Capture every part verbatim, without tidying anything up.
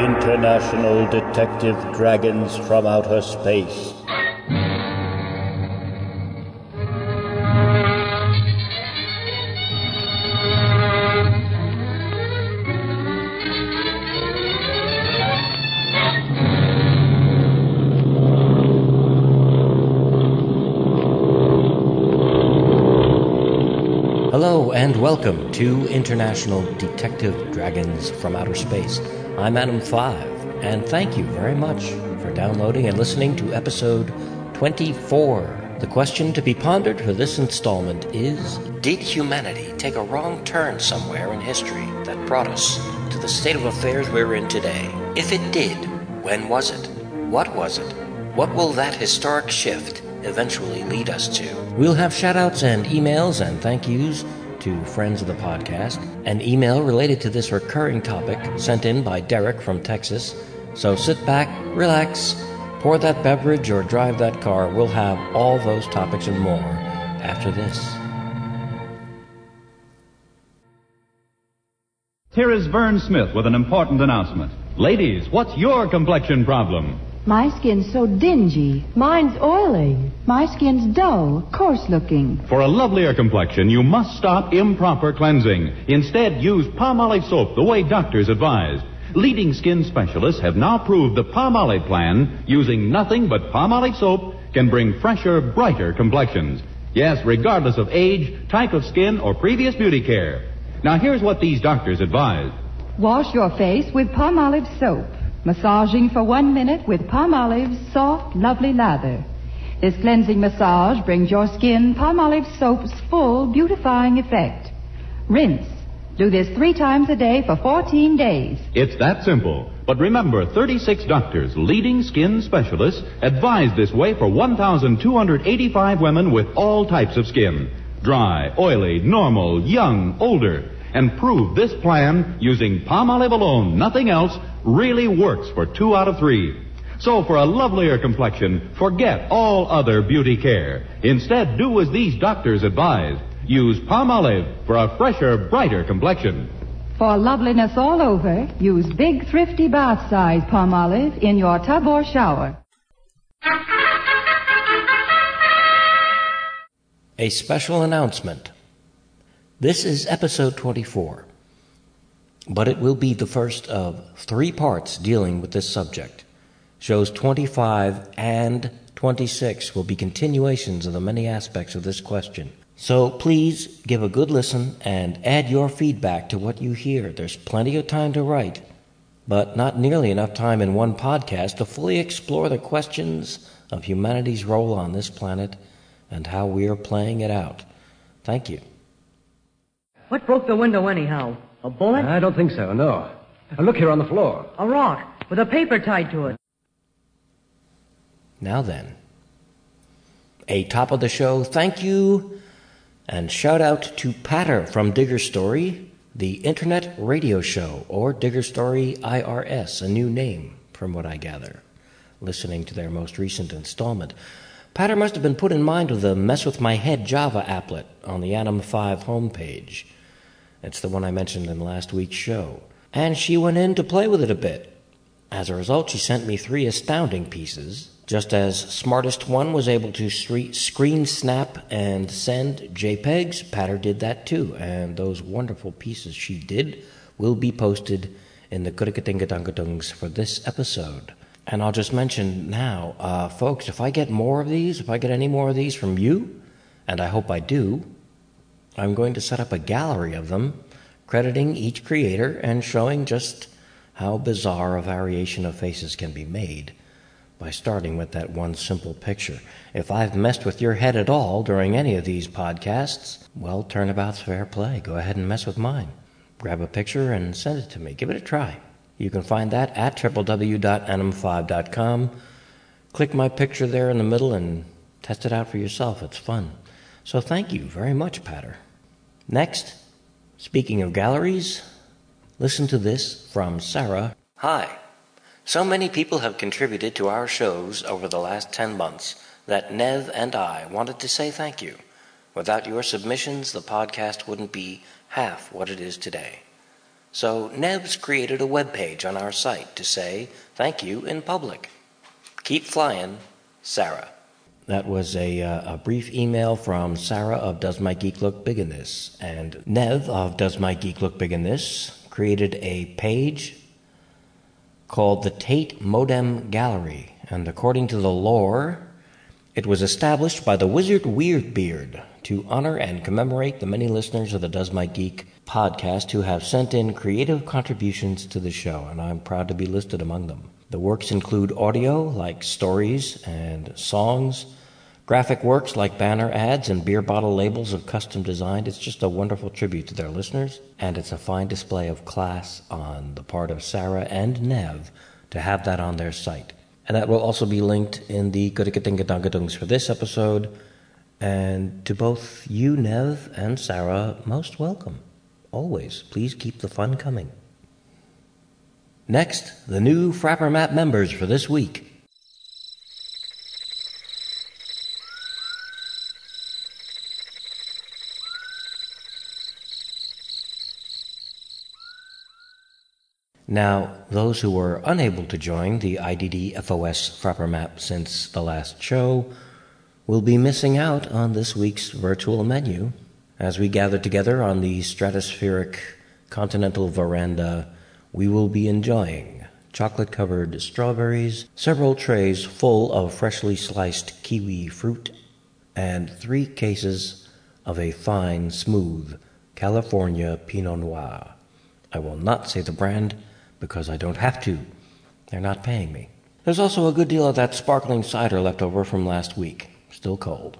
International Detective Dragons from Outer Space. Hello and welcome to International Detective Dragons from Outer Space. I'm Adam five, and thank you very much for downloading and listening to episode twenty-four. The question to be pondered for this installment is, did humanity take a wrong turn somewhere in history that brought us to the state of affairs we're in today? If it did, when was it? What was it? What will that historic shift eventually lead us to? We'll have shout-outs and emails and thank yous to friends of the podcast. An email related to this recurring topic sent in by Derek from Texas. So sit back, relax, pour that beverage or drive that car. We'll have all those topics and more after this. Here is Vern Smith with an important announcement. Ladies, what's your complexion problem? My skin's so dingy. Mine's oily. My skin's dull, coarse-looking. For a lovelier complexion, you must stop improper cleansing. Instead, use Palmolive soap the way doctors advise. Leading skin specialists have now proved the Palmolive plan, using nothing but Palmolive soap, can bring fresher, brighter complexions. Yes, regardless of age, type of skin, or previous beauty care. Now, here's what these doctors advise. Wash your face with Palmolive soap. Massaging for one minute with Palmolive's soft, lovely lather. This cleansing massage brings your skin Palmolive soap's full beautifying effect. Rinse. Do this three times a day for fourteen days. It's that simple. But remember, thirty-six doctors, leading skin specialists, advise this way for one thousand two hundred eighty-five women with all types of skin. Dry, oily, normal, young, older. And prove this plan, using Palmolive alone, nothing else, really works for two out of three. So for a lovelier complexion, forget all other beauty care. Instead, do as these doctors advise. Use Palmolive for a fresher, brighter complexion. For loveliness all over, use big, thrifty bath-size Palmolive in your tub or shower. A special announcement. This is episode twenty-four, but it will be the first of three parts dealing with this subject. Shows twenty-five and twenty-six will be continuations of the many aspects of this question. So please give a good listen and add your feedback to what you hear. There's plenty of time to write, but not nearly enough time in one podcast to fully explore the questions of humanity's role on this planet and how we are playing it out. Thank you. What broke the window anyhow? A bullet? I don't think so, no. Uh, Look here on the floor. A rock with a paper tied to it. Now then, a top of the show thank you and shout out to Patter from Digger Story, the internet radio show, or Digger Story I R S, a new name from what I gather, listening to their most recent installment. Patter must have been put in mind of the Mess With My Head Java applet on the Adam five homepage. It's the one I mentioned in last week's show. And she went in to play with it a bit. As a result, she sent me three astounding pieces. Just as Smartest One was able to screen snap and send JPEGs, Patter did that too. And those wonderful pieces she did will be posted in the Kudikatingadungadungs for this episode. And I'll just mention now, uh, folks, if I get more of these, if I get any more of these from you, and I hope I do, I'm going to set up a gallery of them, crediting each creator and showing just how bizarre a variation of faces can be made by starting with that one simple picture. If I've messed with your head at all during any of these podcasts, well, turnabout's fair play. Go ahead and mess with mine. Grab a picture and send it to me. Give it a try. You can find that at w w w dot adam five dot com. Click my picture there in the middle and test it out for yourself. It's fun. So thank you very much, Patter. Next, speaking of galleries, listen to this from Sarah. Hi. So many people have contributed to our shows over the last ten months that Nev and I wanted to say thank you. Without your submissions, the podcast wouldn't be half what it is today. So Nev's created a webpage on our site to say thank you in public. Keep flying, Sarah. That was a, uh, a brief email from Sarah of Does My Geek Look Big in This? And Nev of Does My Geek Look Big in This created a page called the Tate Modem Gallery. And according to the lore, it was established by the wizard Weirdbeard to honor and commemorate the many listeners of the Does My Geek podcast who have sent in creative contributions to the show, and I'm proud to be listed among them. The works include audio, like stories and songs, graphic works like banner ads and beer bottle labels of custom designed. It's just a wonderful tribute to their listeners, and it's a fine display of class on the part of Sarah and Nev to have that on their site. And that will also be linked in the Goodikatingadongadungs for this episode. And to both you, Nev, and Sarah, most welcome. Always, please keep the fun coming. Next, the new Frapper Map members for this week. Now, those who were unable to join the I D D F O S Frapper Map since the last show will be missing out on this week's virtual menu as we gather together on the stratospheric continental veranda. We will be enjoying chocolate-covered strawberries, several trays full of freshly sliced kiwi fruit, and three cases of a fine, smooth California Pinot Noir. I will not say the brand because I don't have to. They're not paying me. There's also a good deal of that sparkling cider left over from last week, still cold.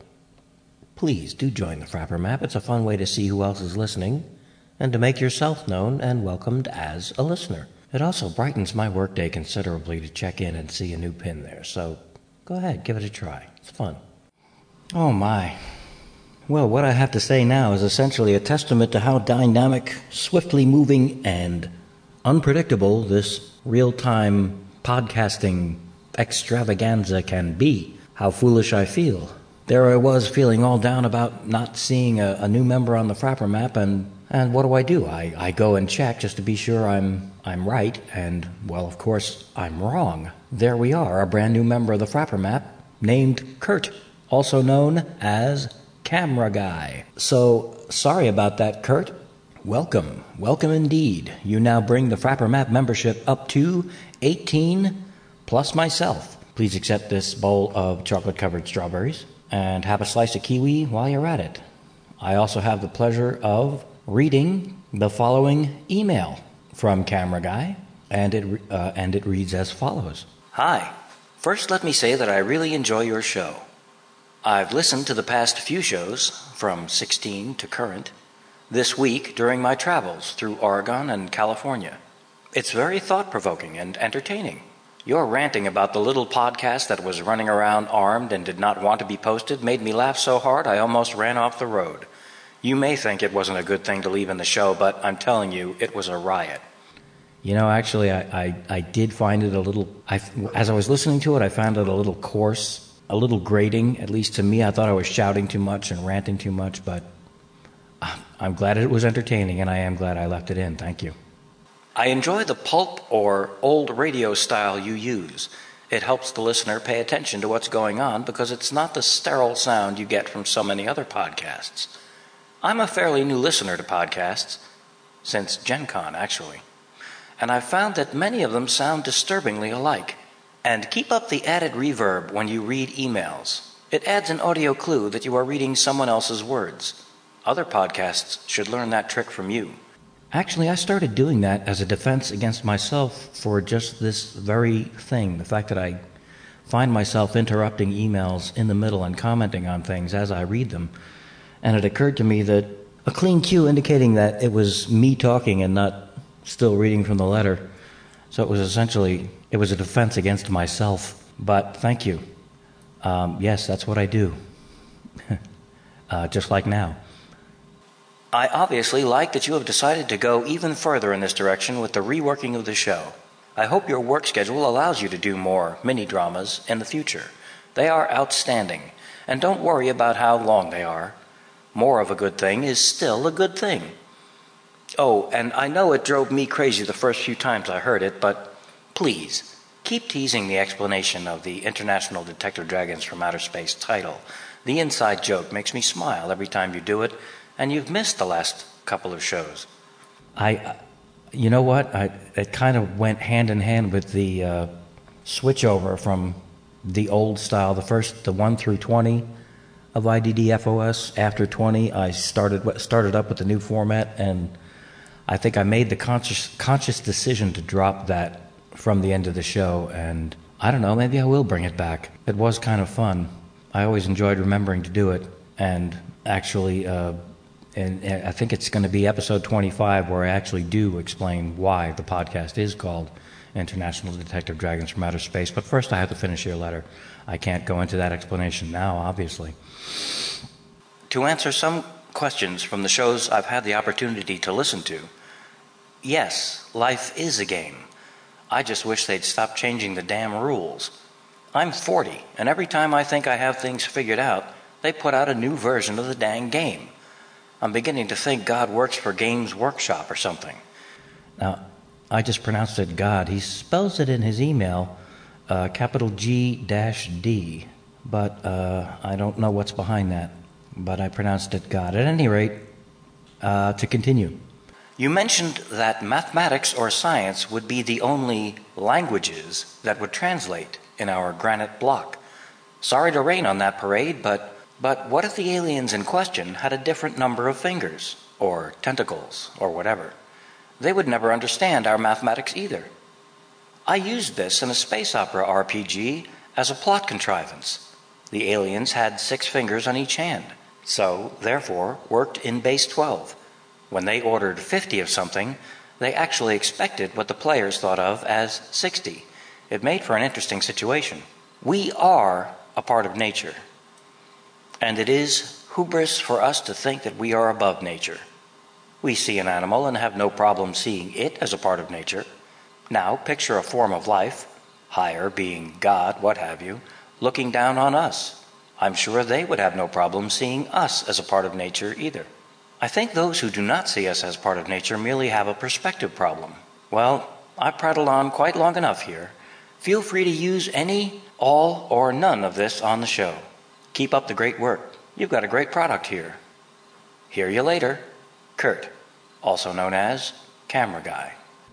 Please do join the Frapper Map. It's a fun way to see who else is listening and to make yourself known and welcomed as a listener. It also brightens my workday considerably to check in and see a new pin there, so go ahead, give it a try. It's fun. Oh my. Well, what I have to say now is essentially a testament to how dynamic, swiftly moving, and unpredictable this real-time podcasting extravaganza can be. How foolish I feel. There I was feeling all down about not seeing a, a new member on the Frapper Map, and, and what do I do? I, I go and check just to be sure I'm I'm right, and, well, of course, I'm wrong. There we are, a brand new member of the Frapper Map named Kurt, also known as Camera Guy. So, sorry about that, Kurt. Welcome. Welcome indeed. You now bring the Frapper Map membership up to eighteen plus myself. Please accept this bowl of chocolate-covered strawberries and have a slice of kiwi while you're at it. I also have the pleasure of reading the following email from Camera Guy, and it, uh, and it reads as follows. Hi. First, let me say that I really enjoy your show. I've listened to the past few shows, from sixteen to current, this week during my travels through Oregon and California. It's very thought-provoking and entertaining. Your ranting about the little podcast that was running around armed and did not want to be posted made me laugh so hard I almost ran off the road. You may think it wasn't a good thing to leave in the show, but I'm telling you, it was a riot. You know, actually, I, I, I did find it a little, I, as I was listening to it, I found it a little coarse, a little grating, at least to me. I thought I was shouting too much and ranting too much, but I'm glad it was entertaining, and I am glad I left it in. Thank you. I enjoy the pulp or old radio style you use. It helps the listener pay attention to what's going on because it's not the sterile sound you get from so many other podcasts. I'm a fairly new listener to podcasts, since Gen Con, actually, and I've found that many of them sound disturbingly alike. And keep up the added reverb when you read emails. It adds an audio clue that you are reading someone else's words. Other podcasts should learn that trick from you. Actually, I started doing that as a defense against myself for just this very thing, the fact that I find myself interrupting emails in the middle and commenting on things as I read them. And it occurred to me that a clean cue indicating that it was me talking and not still reading from the letter. So it was essentially, it was a defense against myself. But thank you. Um, yes, that's what I do. uh, just like now. I obviously like that you have decided to go even further in this direction with the reworking of the show. I hope your work schedule allows you to do more mini-dramas in the future. They are outstanding, and don't worry about how long they are. More of a good thing is still a good thing. Oh, and I know it drove me crazy the first few times I heard it, but please, keep teasing the explanation of the International Detective Dragons from Outer Space title. The inside joke makes me smile every time you do it, and you've missed the last couple of shows. I, you know what? I, it kind of went hand in hand with the uh, switch over from the old style, the first, the one through twenty of I D D F O S. After twenty, I started started up with the new format, and I think I made the conscious conscious decision to drop that from the end of the show, and I don't know, maybe I will bring it back. It was kind of fun. I always enjoyed remembering to do it, and actually, uh, and, and I think it's going to be episode twenty-five where I actually do explain why the podcast is called International Detective Dragons from Outer Space. But first I have to finish your letter. I can't go into that explanation now, obviously. To answer some questions from the shows I've had the opportunity to listen to, yes, life is a game. I just wish they'd stop changing the damn rules. I'm forty, and every time I think I have things figured out, they put out a new version of the dang game. I'm beginning to think God works for Games Workshop or something. Now, I just pronounced it God. He spells it in his email, uh, capital G dash D, but uh, I don't know what's behind that. But I pronounced it God. At any rate, uh, to continue. You mentioned that mathematics or science would be the only languages that would translate in our granite block. Sorry to rain on that parade, but, but what if the aliens in question had a different number of fingers, or tentacles, or whatever? They would never understand our mathematics either. I used this in a space opera R P G as a plot contrivance. The aliens had six fingers on each hand, so, therefore, worked in base twelve. When they ordered fifty of something, they actually expected what the players thought of as sixty. It made for an interesting situation. We are a part of nature, and it is hubris for us to think that we are above nature. We see an animal and have no problem seeing it as a part of nature. Now, picture a form of life, higher being God, what have you, looking down on us. I'm sure they would have no problem seeing us as a part of nature either. I think those who do not see us as part of nature merely have a perspective problem. Well, I've prattled on quite long enough here. Feel free to use any, all, or none of this on the show. Keep up the great work. You've got a great product here. Hear you later. Kurt, also known as Camera Guy.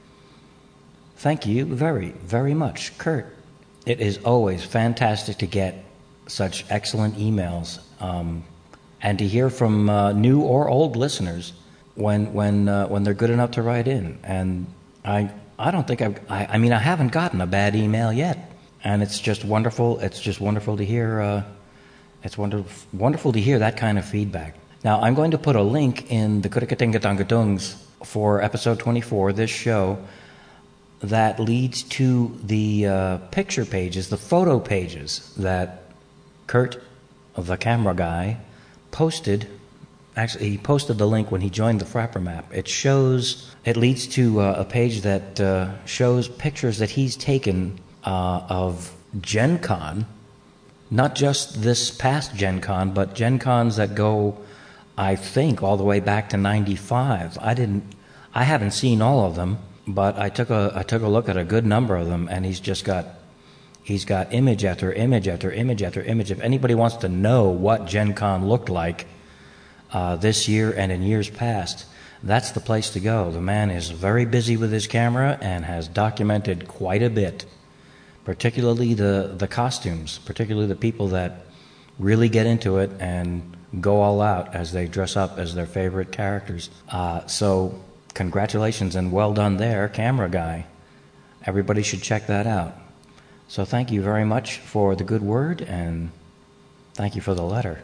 Thank you very, very much, Kurt. It is always fantastic to get such excellent emails, um, and to hear from uh, new or old listeners when when uh, when they're good enough to write in. And I I don't think I've, I I mean I haven't gotten a bad email yet, and it's just wonderful. It's just wonderful to hear. Uh, it's wonderful wonderful to hear that kind of feedback. Now I'm going to put a link in the Kurikatingatangatungs for episode twenty-four, this show, that leads to the uh, picture pages, the photo pages that Kurt, the Camera Guy, posted. Actually, he posted the link when he joined the Frapper Map. It shows, it leads to uh, a page that uh, shows pictures that he's taken uh, of Gen Con, not just this past Gen Con, but Gen Cons that go, I think, all the way back to ninety-five. I didn't, I haven't seen all of them, but I took a I took a look at a good number of them, and he's just got he's got image after image after image after image. If anybody wants to know what Gen Con looked like uh, this year and in years past, that's the place to go. The man is very busy with his camera and has documented quite a bit, particularly the the costumes, particularly the people that really get into it and go all out as they dress up as their favorite characters. Uh, so. Congratulations and well done there, Camera Guy. Everybody should check that out. So thank you very much for the good word, and thank you for the letter.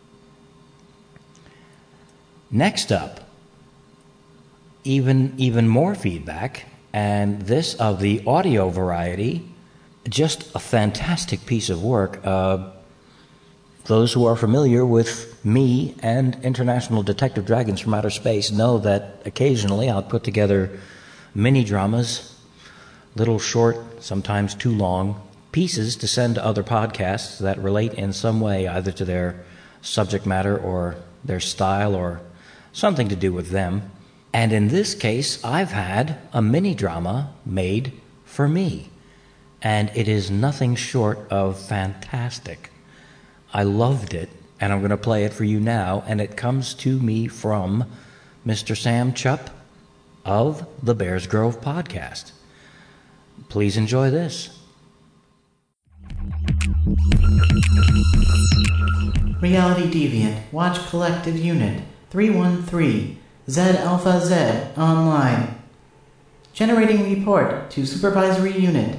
Next up, even even more feedback, and this of the audio variety. Just a fantastic piece of work. Uh, Those who are familiar with me and International Detective Dragons from Outer Space know that occasionally I'll put together mini-dramas, little short, sometimes too long, pieces to send to other podcasts that relate in some way either to their subject matter or their style or something to do with them. And in this case, I've had a mini-drama made for me. And it is nothing short of fantastic. I loved it, and I'm going to play it for you now, and it comes to me from Mister Sam Chupp of the Bears Grove podcast. Please enjoy this. Reality Deviant, Watch Collective Unit three one three, Z Alpha Z, online. Generating report to Supervisory Unit.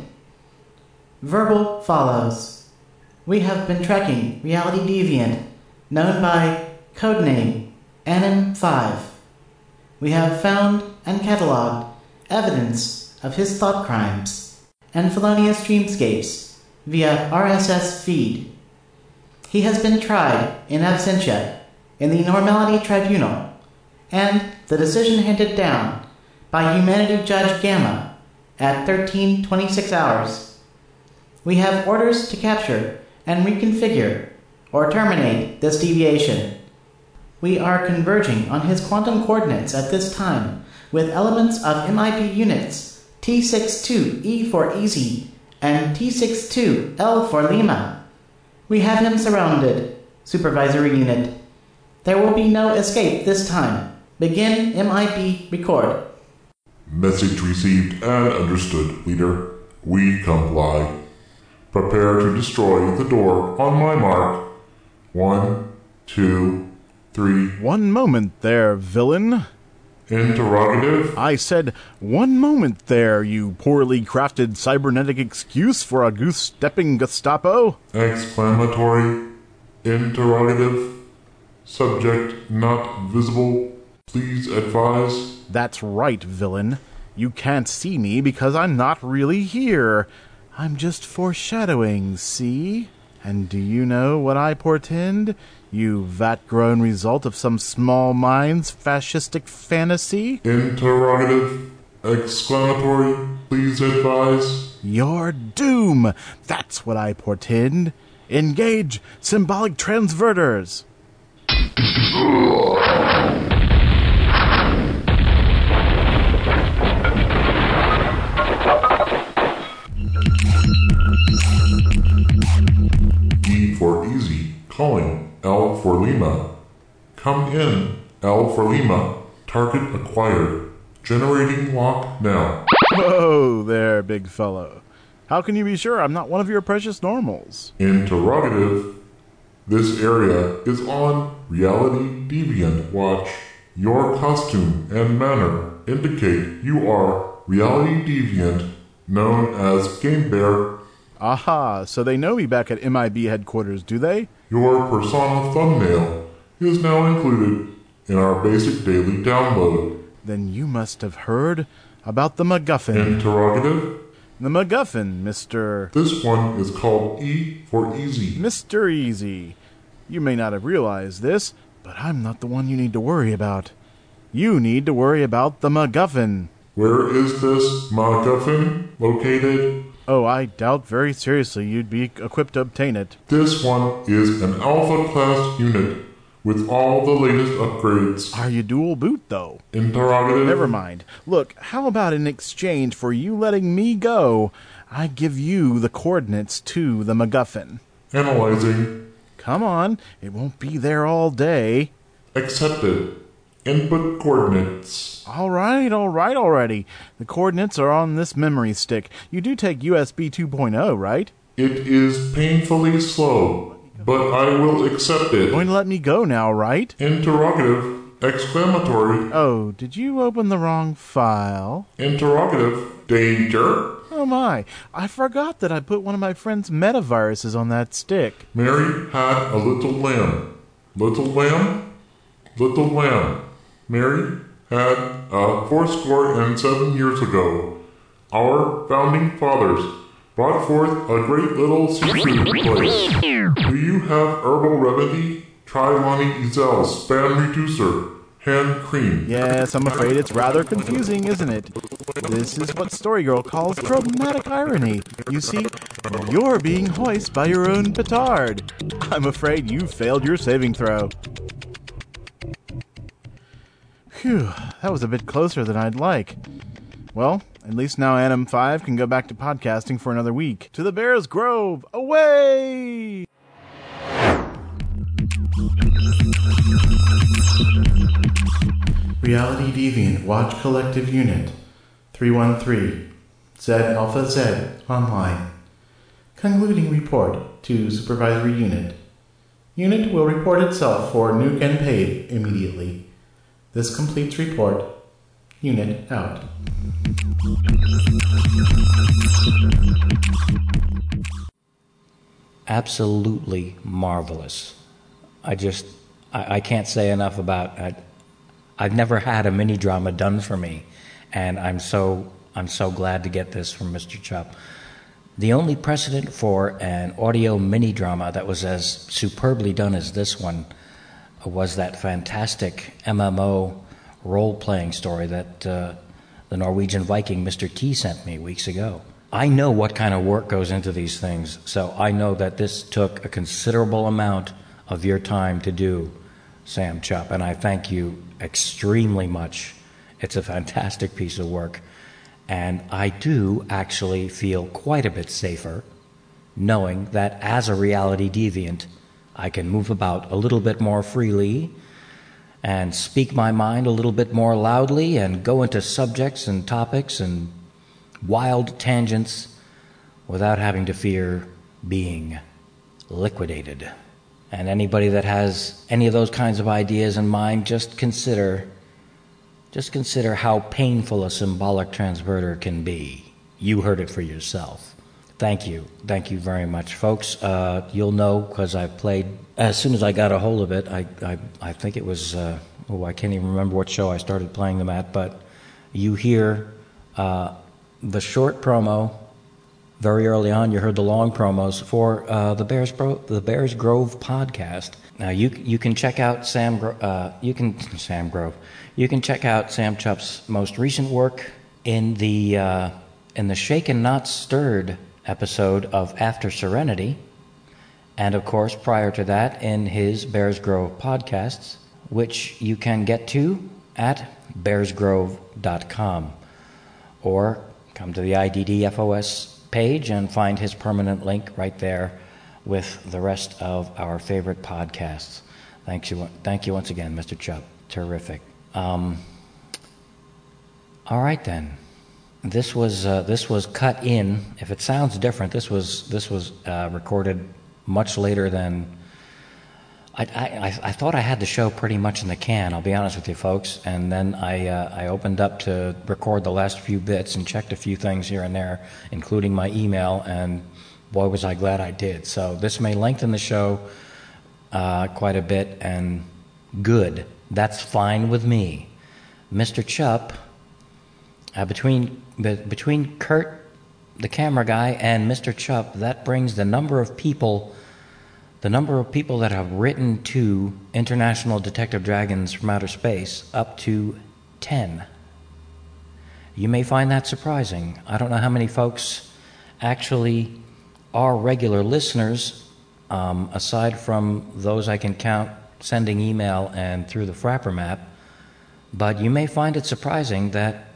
Verbal follows. We have been tracking Reality Deviant, known by codename Anim five. We have found and catalogued evidence of his thought crimes and felonious dreamscapes via R S S feed. He has been tried in absentia in the Normality Tribunal, and the decision handed down by Humanity Judge Gamma at thirteen twenty-six hours. We have orders to capture and reconfigure or terminate this deviation. We are converging on his quantum coordinates at this time with elements of M I P units T sixty-two E for Easy and T sixty-two L for Lima. We have him surrounded. Supervisory Unit. There will be no escape this time. Begin M I P record. Message received and understood, Leader. We comply. Prepare to destroy the door on my mark. One, two, three. One moment there, villain. Interrogative? I said, one moment there, you poorly crafted cybernetic excuse for a goose-stepping Gestapo. Exclamatory. Interrogative. Subject not visible. Please advise. That's right, villain. You can't see me because I'm not really here. I'm just foreshadowing, see? And do you know what I portend? You vat-grown result of some small mind's fascistic fantasy? Interrogative. Exclamatory. Please advise. Your doom! That's what I portend. Engage symbolic transverters. E for Easy. Calling. L for Lima. Come in. L for Lima. Target acquired. Generating lock now. Whoa there, big fellow. How can you be sure I'm not one of your precious normals? Interrogative. This area is on Reality Deviant Watch. Your costume and manner indicate you are Reality Deviant, known as Game Bear. Aha, so they know me back at M I B headquarters, do they? Your persona thumbnail is now included in our basic daily download. Then you must have heard about the MacGuffin. Interrogative. The MacGuffin, Mister This one is called E for Easy. Mister Easy. You may not have realized this, but I'm not the one you need to worry about. You need to worry about the MacGuffin. Where is this MacGuffin located? Oh, I doubt very seriously you'd be equipped to obtain it. This one is an Alpha-class unit with all the latest upgrades. Are you dual boot, though? Interrogative. Never mind. Look, how about in exchange for you letting me go, I give you the coordinates to the MacGuffin? Analyzing. Come on, it won't be there all day. Accepted. Input coordinates. All right, all right already. The coordinates are on this memory stick. You do take U S B two point oh, right? It is painfully slow, but I will accept it. Going to let me go now, right? Interrogative. Exclamatory. Oh, did you open the wrong file? Interrogative. Danger. Oh my, I forgot that I put one of my friend's metaviruses on that stick. Mary had a little lamb. Little lamb? Little lamb. Mary had uh, fourscore and seven years ago. Our founding fathers brought forth a great little seafood place. Do you have herbal remedy? Try Lonnie Ezel's spam reducer. Hand cream. Yes, I'm afraid it's rather confusing, isn't it? This is what Storygirl calls dramatic irony. You see, you're being hoist by your own petard. I'm afraid you failed your saving throw. Phew, that was a bit closer than I'd like. Well, at least now Anim five can go back to podcasting for another week. To the Bears Grove! Away! Reality Deviant Watch Collective Unit three one three Z Alpha Z Online. Concluding report to Supervisory Unit. Unit will report itself for nuke and paid immediately. This completes report. Unit out. Absolutely marvelous. I just, I, I can't say enough about it. I've never had a mini drama done for me, and I'm so, I'm so glad to get this from Mister Chupp. The only precedent for an audio mini drama that was as superbly done as this one was that fantastic M M O role-playing story that uh, the Norwegian Viking Mister T sent me weeks ago. I know what kind of work goes into these things, so I know that this took a considerable amount of your time to do, Sam Chupp, and I thank you extremely much. It's a fantastic piece of work, and I do actually feel quite a bit safer knowing that as a reality deviant, I can move about a little bit more freely and speak my mind a little bit more loudly and go into subjects and topics and wild tangents without having to fear being liquidated. And anybody that has any of those kinds of ideas in mind, just consider just consider how painful a symbolic transverter can be. You heard it for yourself. Thank you. Thank you very much, folks. Uh, you'll know because I played, as soon as I got a hold of it, I I, I think it was, uh, oh, I can't even remember what show I started playing them at, but you hear uh, the short promo. Very early on, you heard the long promos for uh, the Bears Bro- the Bears Grove podcast. Now you you can check out Sam Gro- uh, you can Sam Grove. You can check out Sam Chupp's most recent work in the uh, in the Shaken Not Stirred episode of After Serenity, and of course prior to that in his Bears Grove podcasts, which you can get to at bears grove dot com, or come to the I D D F O S page and find his permanent link right there with the rest of our favorite podcasts. Thank you, thank you once again, Mister Chupp. Terrific. Um, all right then. This was uh, this was cut in. If it sounds different, this was this was uh, recorded much later than. I, I I thought I had the show pretty much in the can. I'll be honest with you, folks. And then I uh, I opened up to record the last few bits and checked a few things here and there, including my email. And boy, was I glad I did. So this may lengthen the show uh, quite a bit, and good. That's fine with me, Mister Chupp. Uh, between between Kurt, the camera guy, and Mister Chupp, that brings the number of people. The number of people that have written to International Detective Dragons from Outer Space up to ten. You may find that surprising. I don't know how many folks actually are regular listeners, um, aside from those I can count sending email and through the Frapper map, but you may find it surprising that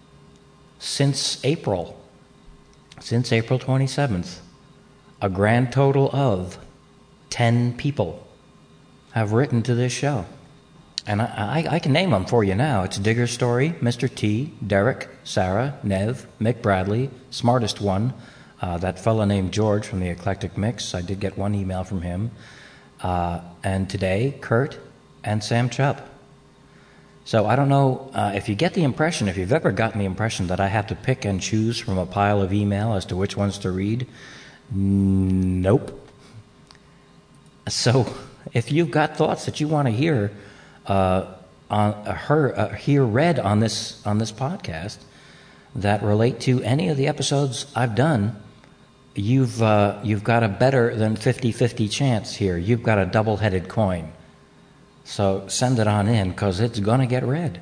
since April, since April twenty-seventh, a grand total of ten people have written to this show. And I, I, I can name them for you now. It's Digger Story, Mister T, Derek, Sarah, Nev, Mick Bradley, Smartest One, uh, that fellow named George from the Eclectic Mix. I did get one email from him. Uh, and today, Kurt and Sam Chupp. So I don't know uh, if you get the impression, if you've ever gotten the impression that I have to pick and choose from a pile of email as to which ones to read. Nope. So, if you've got thoughts that you want to hear, uh, on uh, her uh, hear read on this on this podcast that relate to any of the episodes I've done, you've uh, you've got a better than fifty-fifty chance here. You've got a double-headed coin. So send it on in because it's gonna get read.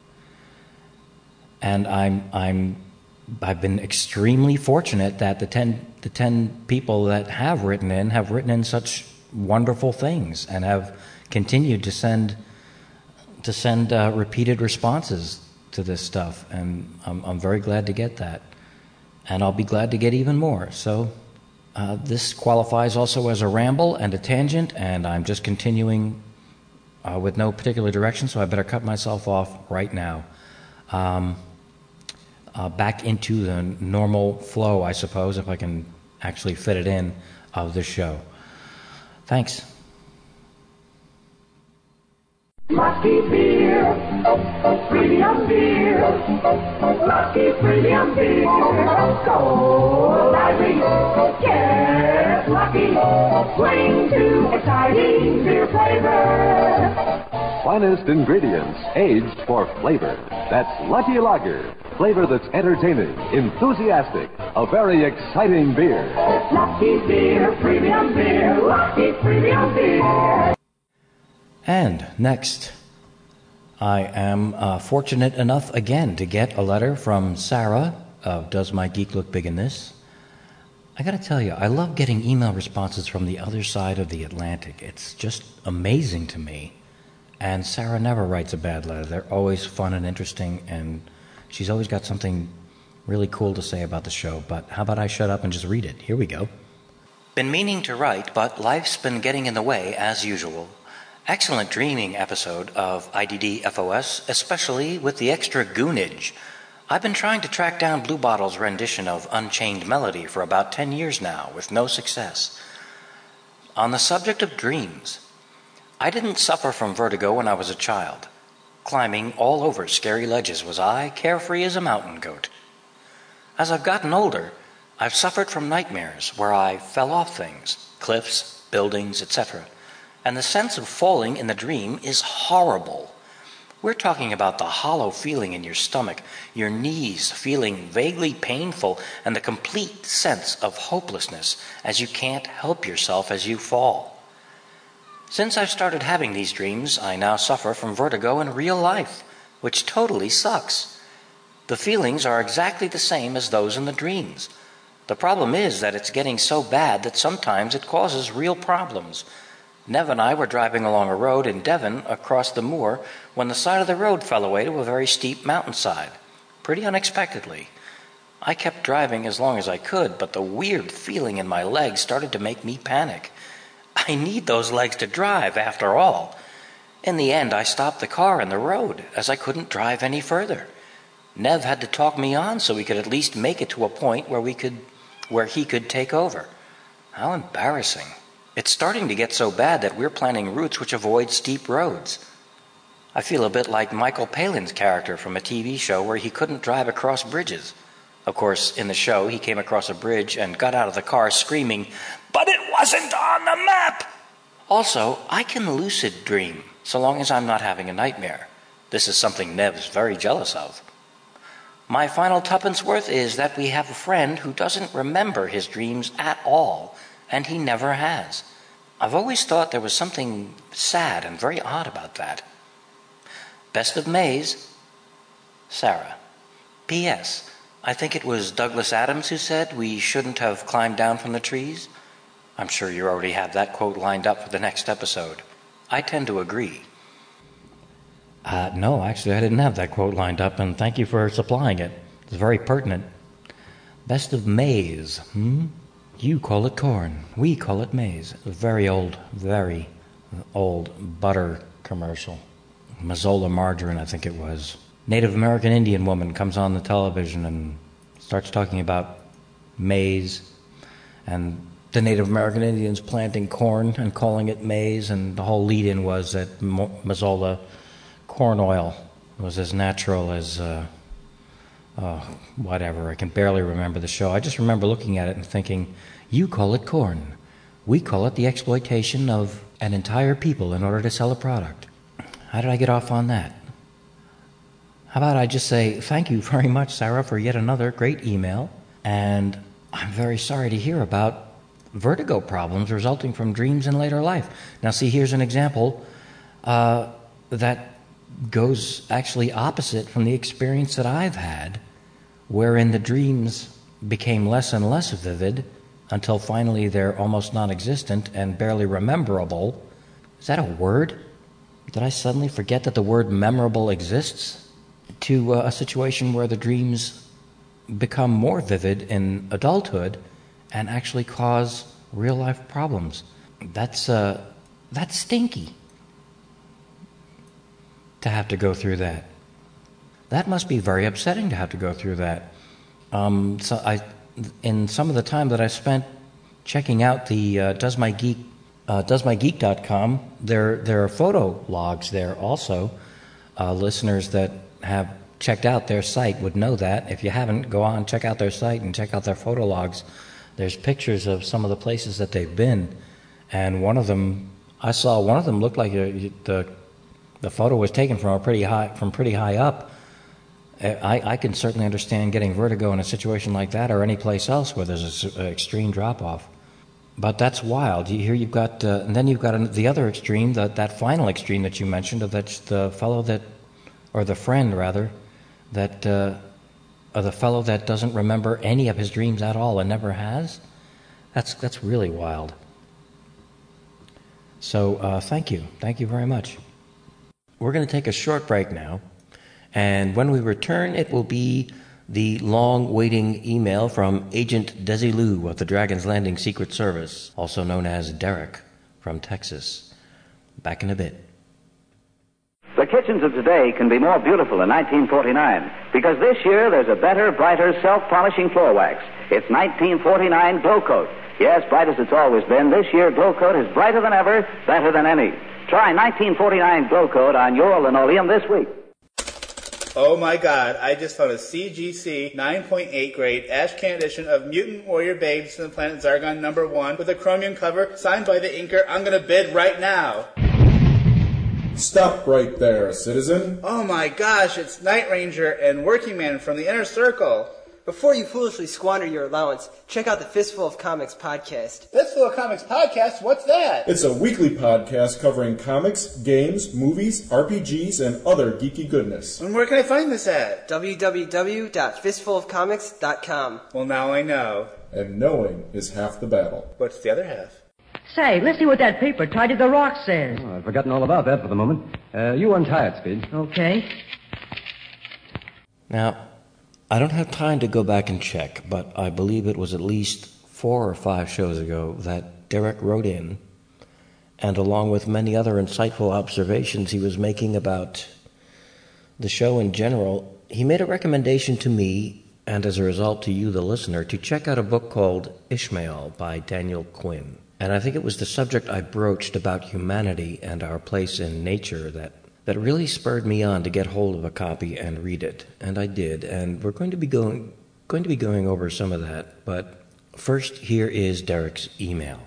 And I'm I'm I've been extremely fortunate that the ten the ten people that have written in have written in such wonderful things and have continued to send to send uh, repeated responses to this stuff, and I'm, I'm very glad to get that. And I'll be glad to get even more. So uh, this qualifies also as a ramble and a tangent, and I'm just continuing uh, with no particular direction, so I better cut myself off right now. Um, uh, back into the normal flow, I suppose, if I can actually fit it in, of the show. Thanks. Lucky beer, premium beer, lucky premium beer, so lively, get lucky, swing to exciting beer flavor. Finest ingredients, aged for flavor. That's Lucky Lager, flavor that's entertaining, enthusiastic, a very exciting beer. Lucky beer, premium beer, lucky premium beer. And next, I am uh, fortunate enough again to get a letter from Sarah of Does My Geek Look Big in This? I gotta tell you, I love getting email responses from the other side of the Atlantic. It's just amazing to me. And Sarah never writes a bad letter. They're always fun and interesting, and she's always got something really cool to say about the show. But how about I shut up and just read it? Here we go. Been meaning to write, but life's been getting in the way as usual. Excellent dreaming episode of I D D F O S, especially with the extra goonage. I've been trying to track down Blue Bottle's rendition of Unchained Melody for about ten years now, with no success. On the subject of dreams, I didn't suffer from vertigo when I was a child. Climbing all over scary ledges was I, carefree as a mountain goat. As I've gotten older, I've suffered from nightmares where I fell off things, cliffs, buildings, et cetera, and the sense of falling in the dream is horrible. We're talking about the hollow feeling in your stomach, your knees feeling vaguely painful, and the complete sense of hopelessness as you can't help yourself as you fall. Since I've started having these dreams, I now suffer from vertigo in real life, which totally sucks. The feelings are exactly the same as those in the dreams. The problem is that it's getting so bad that sometimes it causes real problems. Nev and I were driving along a road in Devon across the moor when the side of the road fell away to a very steep mountainside, pretty unexpectedly. I kept driving as long as I could, but the weird feeling in my legs started to make me panic. I need those legs to drive, after all. In the end, I stopped the car in the road, as I couldn't drive any further. Nev had to talk me on so we could at least make it to a point where we could, where he could take over. How embarrassing. It's starting to get so bad that we're planning routes which avoid steep roads. I feel a bit like Michael Palin's character from a T V show where he couldn't drive across bridges. Of course, in the show, he came across a bridge and got out of the car screaming, "But it wasn't on the map!" Also, I can lucid dream, so long as I'm not having a nightmare. This is something Nev's very jealous of. My final tuppence worth is that we have a friend who doesn't remember his dreams at all, and he never has. I've always thought there was something sad and very odd about that. Best of Mays, Sarah. P S. I think it was Douglas Adams who said we shouldn't have climbed down from the trees. I'm sure you already have that quote lined up for the next episode. I tend to agree. Uh, no, actually, I didn't have that quote lined up, and thank you for supplying it. It's very pertinent. Best of Mays, hmm? You call it corn. We call it maize. A very old, very old butter commercial. Mazola margarine, I think it was. Native American Indian woman comes on the television and starts talking about maize and the Native American Indians planting corn and calling it maize, and the whole lead-in was that Mazola corn oil was as natural as uh, uh, whatever. I can barely remember the show. I just remember looking at it and thinking, you call it corn. We call it the exploitation of an entire people in order to sell a product. How did I get off on that? How about I just say thank you very much, Sarah, for yet another great email. And I'm very sorry to hear about vertigo problems resulting from dreams in later life. Now, see, here's an example uh, that goes actually opposite from the experience that I've had, wherein the dreams became less and less vivid until finally they're almost non-existent and barely rememberable. Is that a word? Did I suddenly forget that the word memorable exists? To uh, a situation where the dreams become more vivid in adulthood and actually cause real-life problems. That's, uh, that's stinky to have to go through that. That must be very upsetting to have to go through that. Um, so I, in some of the time that I spent checking out the uh, Does My Geek, uh, does my geek dot com, there there are photo logs there also. Uh, listeners that have checked out their site would know that. If you haven't, go on, check out their site and check out their photo logs. There's pictures of some of the places that they've been, and one of them, I saw one of them looked like a, the the photo was taken from a pretty high from pretty high up. I, I can certainly understand getting vertigo in a situation like that or any place else where there's an extreme drop-off. But that's wild. You, here you've got, uh, and then you've got the other extreme, that, that final extreme that you mentioned, of that the fellow that, or the friend rather, that, uh, or the fellow that doesn't remember any of his dreams at all and never has. That's that's really wild. So uh, thank you, thank you very much. We're going to take a short break now. And when we return, it will be the long-waiting email from Agent Desilu of the Dragon's Landing Secret Service, also known as Derek from Texas. Back in a bit. The kitchens of today can be more beautiful than nineteen forty-nine, because this year there's a better, brighter, self-polishing floor wax. It's nineteen forty-nine Glow Coat. Yes, bright as it's always been, this year Glow Coat is brighter than ever, better than any. Try nineteen forty-nine Glow Coat on your linoleum this week. Oh my god, I just found a C G C nine point eight grade Ashcan edition of Mutant Warrior Babes from the Planet Zargon number one with a chromium cover signed by the inker. I'm gonna bid right now. Stop right there, citizen. Oh my gosh, it's Night Ranger and Working Man from the Inner Circle. Before you foolishly squander your allowance, check out the Fistful of Comics podcast. Fistful of Comics podcast? What's that? It's a weekly podcast covering comics, games, movies, R P Gs, and other geeky goodness. And where can I find this at? w w w dot fistful of comics dot com. Well, now I know. And knowing is half the battle. What's the other half? Say, let's see what that paper tied to the rock says. Oh, I've forgotten all about that for the moment. Uh, you untie it, Speed. Okay. Now, I don't have time to go back and check, but I believe it was at least four or five shows ago that Derek wrote in, and along with many other insightful observations he was making about the show in general, he made a recommendation to me, and as a result to you, the listener, to check out a book called Ishmael by Daniel Quinn. And I think it was the subject I broached about humanity and our place in nature that that really spurred me on to get hold of a copy and read it. And I did, and we're going to be going going to be going over some of that. But first, here is Derek's email.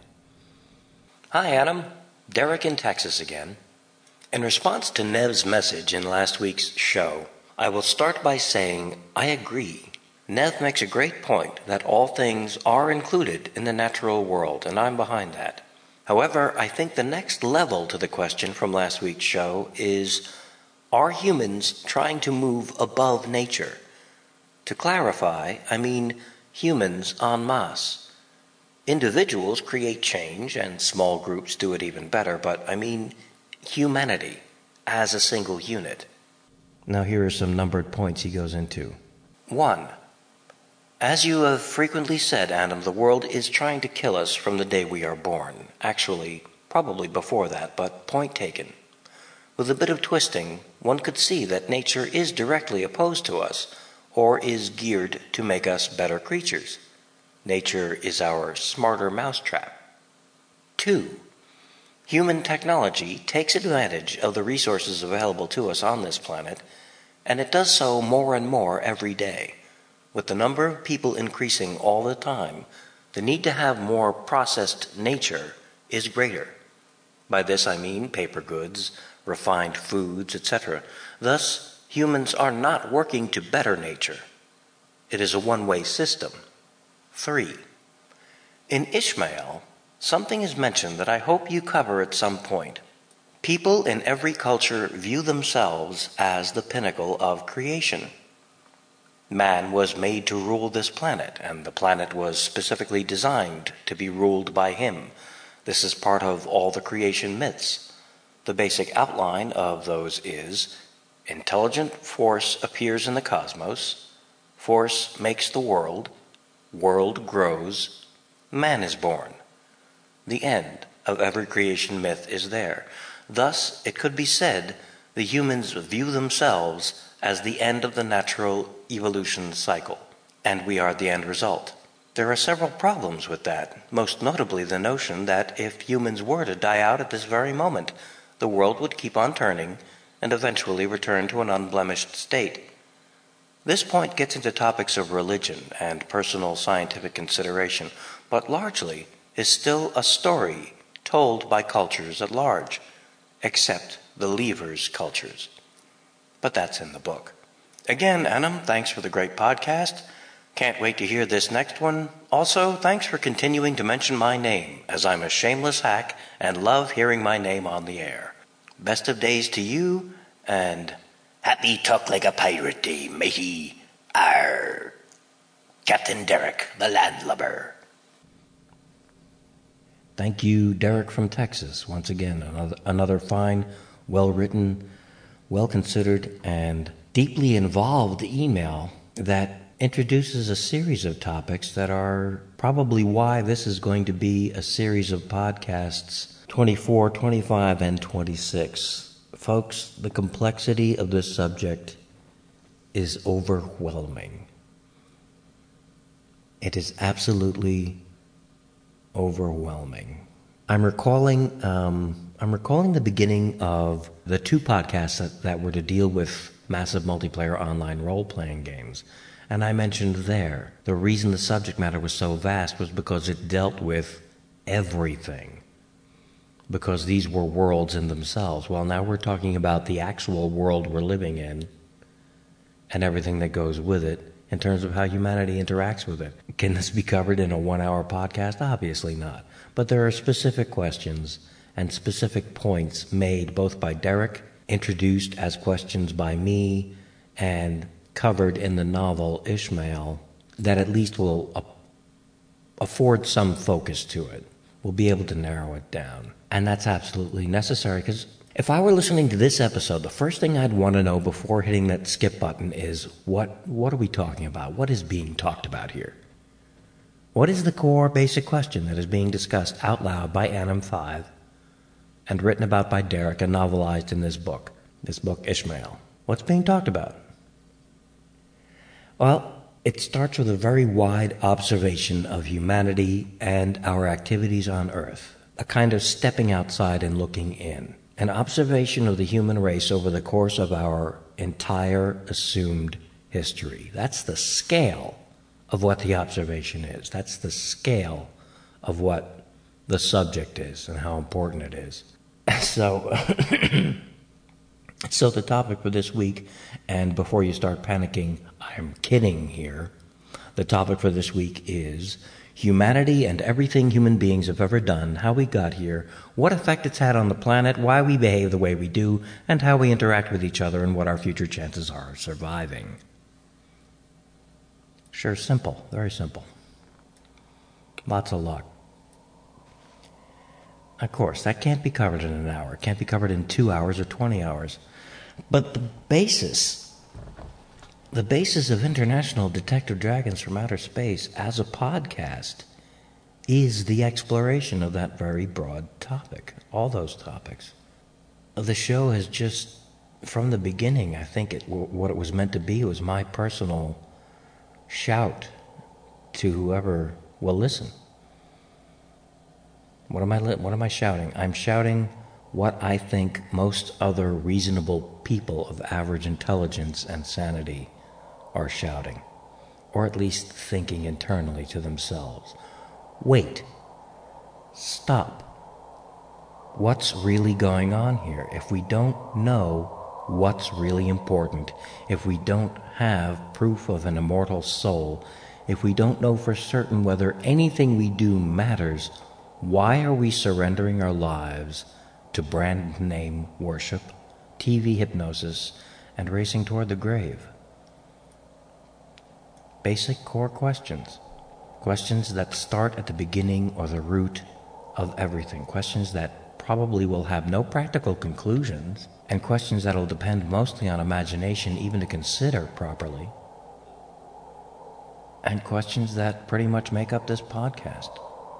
Hi, Adam. Derek in Texas again. In response to Nev's message in last week's show, I will start by saying I agree. Nev makes a great point that all things are included in the natural world, and I'm behind that. However, I think the next level to the question from last week's show is, are humans trying to move above nature? To clarify, I mean humans en masse. Individuals create change, and small groups do it even better, but I mean humanity as a single unit. Now here are some numbered points he goes into. One, as you have frequently said, Adam, the world is trying to kill us from the day we are born. Actually, probably before that, but point taken. With a bit of twisting, one could see that nature is directly opposed to us, or is geared to make us better creatures. Nature is our smarter mousetrap. Two, human technology takes advantage of the resources available to us on this planet, and it does so more and more every day. With the number of people increasing all the time, the need to have more processed nature is greater. By this I mean paper goods, refined foods, et cetera. Thus, humans are not working to better nature. It is a one-way system. Three, in Ishmael, something is mentioned that I hope you cover at some point. People in every culture view themselves as the pinnacle of creation. Man was made to rule this planet, and the planet was specifically designed to be ruled by him. This is part of all the creation myths. The basic outline of those is: intelligent force appears in the cosmos, force makes the world, world grows, man is born. The end of every creation myth is there. Thus, it could be said the humans view themselves as the end of the natural evolution cycle, and we are the end result. There are several problems with that, most notably the notion that if humans were to die out at this very moment, the world would keep on turning and eventually return to an unblemished state. This point gets into topics of religion and personal scientific consideration, but largely is still a story told by cultures at large, except the Leavers cultures. But that's in the book. Again, Annam, thanks for the great podcast. Can't wait to hear this next one. Also, thanks for continuing to mention my name, as I'm a shameless hack and love hearing my name on the air. Best of days to you, and happy talk like a pirate day, matey. Arr. Captain Derek, the landlubber. Thank you, Derek from Texas. Once again, another, another fine, well-written, well-considered, and deeply involved email that introduces a series of topics that are probably why this is going to be a series of podcasts twenty-four, twenty-five, and twenty-six. Folks, the complexity of this subject is overwhelming. It is absolutely overwhelming. I'm recalling um, I'm recalling the beginning of the two podcasts that, that were to deal with massive multiplayer online role-playing games. And I mentioned there, the reason the subject matter was so vast was because it dealt with everything. Because these were worlds in themselves. Well, now we're talking about the actual world we're living in and everything that goes with it in terms of how humanity interacts with it. Can this be covered in a one-hour podcast? Obviously not. But there are specific questions and specific points made both by Derek, introduced as questions by me, and covered in the novel Ishmael, that at least will uh, afford some focus to it. We'll be able to narrow it down. And that's absolutely necessary, because if I were listening to this episode, the first thing I'd want to know before hitting that skip button is, what what are we talking about? What is being talked about here? What is the core basic question that is being discussed out loud by Annam five and written about by Derek and novelized in this book, this book Ishmael? What's being talked about? Well, it starts with a very wide observation of humanity and our activities on Earth, a kind of stepping outside and looking in, an observation of the human race over the course of our entire assumed history. That's the scale of what the observation is. That's the scale of what the subject is and how important it is. So, so the topic for this week, and before you start panicking, I'm kidding here. The topic for this week is humanity and everything human beings have ever done, how we got here, what effect it's had on the planet, why we behave the way we do, and how we interact with each other and what our future chances are of surviving. Sure, simple, very simple. Lots of luck. Of course, that can't be covered in an hour. It can't be covered in two hours or twenty hours. But the basis, the basis of International Detective Dragons from Outer Space as a podcast is the exploration of that very broad topic, all those topics. The show has just, from the beginning, I think it, what it was meant to be was my personal shout to whoever will listen. What am I what am I shouting? I'm shouting what I think most other reasonable people of average intelligence and sanity are shouting, or at least thinking internally to themselves. Wait. Stop. What's really going on here? If we don't know what's really important, if we don't have proof of an immortal soul, if we don't know for certain whether anything we do matters, why are we surrendering our lives to brand name worship, T V hypnosis, and racing toward the grave? Basic core questions. Questions that start at the beginning or the root of everything. Questions that probably will have no practical conclusions, and questions that'll depend mostly on imagination even to consider properly, and questions that pretty much make up this podcast.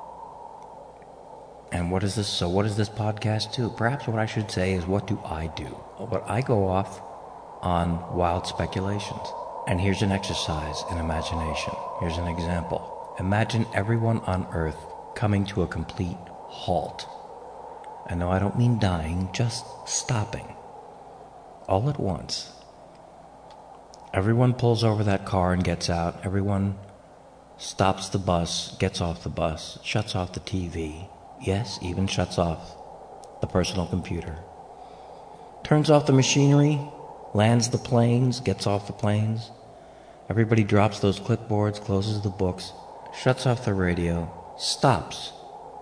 And what is this? So what does this podcast do? Perhaps what I should say is, what do I do? But I go off on wild speculations. And here's an exercise in imagination. Here's an example. Imagine everyone on Earth coming to a complete halt. And no, I don't mean dying, just stopping. All at once. Everyone pulls over that car and gets out. Everyone stops the bus, gets off the bus, shuts off the T V. Yes, even shuts off the personal computer. Turns off the machinery, lands the planes, gets off the planes. Everybody drops those clipboards, closes the books, shuts off the radio, stops,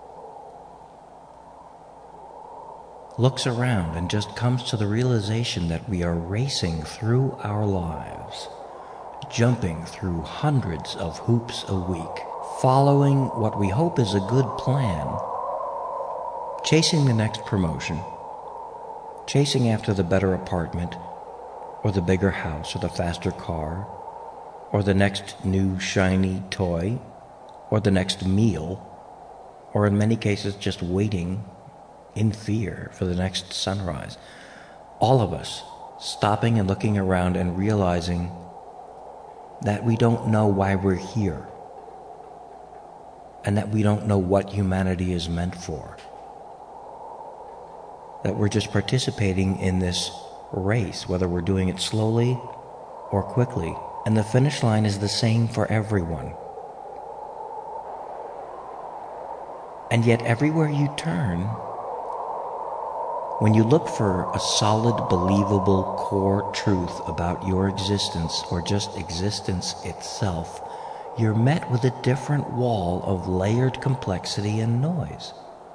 looks around, and just comes to the realization that we are racing through our lives, jumping through hundreds of hoops a week, following what we hope is a good plan, chasing the next promotion, chasing after the better apartment, or the bigger house, or the faster car, or the next new shiny toy, or the next meal, or in many cases just waiting in fear for the next sunrise. All of us stopping and looking around and realizing that we don't know why we're here, and that we don't know what humanity is meant for, that we're just participating in this race, whether we're doing it slowly or quickly, and the finish line is the same for everyone. And yet everywhere you turn, when you look for a solid, believable core truth about your existence, or just existence itself, you're met with a different wall of layered complexity and noise.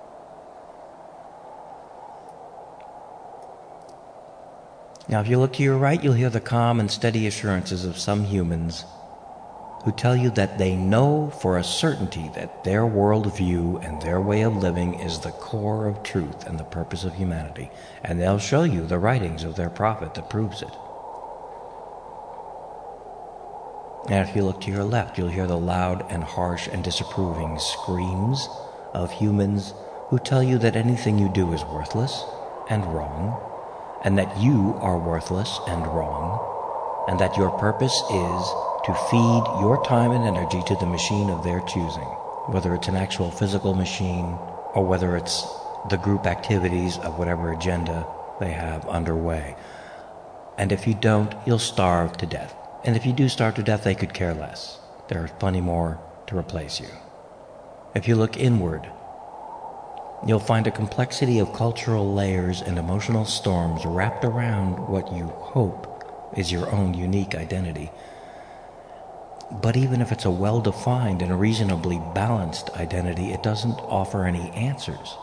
Now, if you look to your right, you'll hear the calm and steady assurances of some humans who tell you that they know for a certainty that their worldview and their way of living is the core of truth and the purpose of humanity, and they'll show you the writings of their prophet that proves it. And if you look to your left, you'll hear the loud and harsh and disapproving screams of humans who tell you that anything you do is worthless and wrong, and that you are worthless and wrong, and that your purpose is to feed your time and energy to the machine of their choosing, whether it's an actual physical machine or whether it's the group activities of whatever agenda they have underway. And if you don't, you'll starve to death. And if you do starve to death, they could care less. There's plenty more to replace you. If you look inward, you'll find a complexity of cultural layers and emotional storms wrapped around what you hope is your own unique identity. But even if it's a well-defined and reasonably balanced identity, it doesn't offer any answers.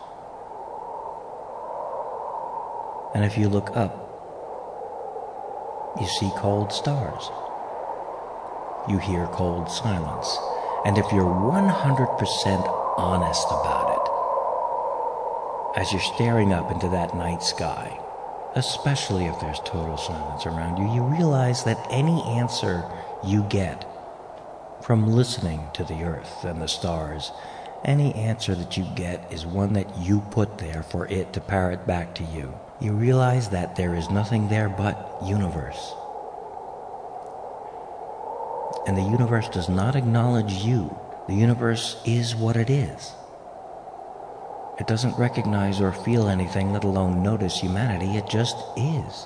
And if you look up, you see cold stars. You hear cold silence. And if you're one hundred percent honest about it, as you're staring up into that night sky, especially if there's total silence around you, you realize that any answer you get from listening to the earth and the stars, any answer that you get is one that you put there for it to parrot back to you. You realize that there is nothing there but universe. And the universe does not acknowledge you. The universe is what it is. It doesn't recognize or feel anything, let alone notice humanity. It just is.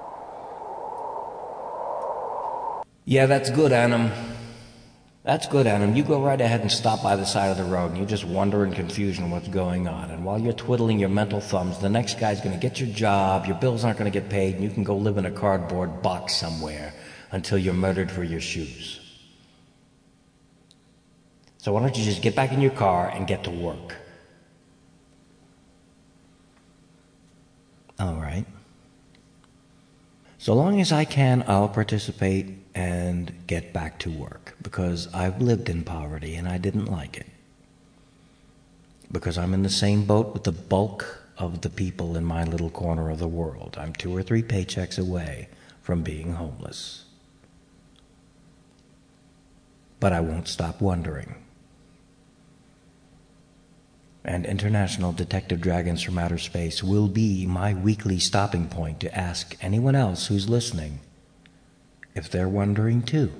Yeah, that's good, Annam. That's good, Annam. You go right ahead and stop by the side of the road, and you just wonder in confusion what's going on. And while you're twiddling your mental thumbs, the next guy's going to get your job, your bills aren't going to get paid, and you can go live in a cardboard box somewhere until you're murdered for your shoes. So why don't you just get back in your car and get to work? All right. So long as I can, I'll participate and get back to work, because I've lived in poverty and I didn't like it. Because I'm in the same boat with the bulk of the people in my little corner of the world. I'm two or three paychecks away from being homeless. But I won't stop wondering. And International Detective Dragons from Outer Space will be my weekly stopping point to ask anyone else who's listening if they're wondering too.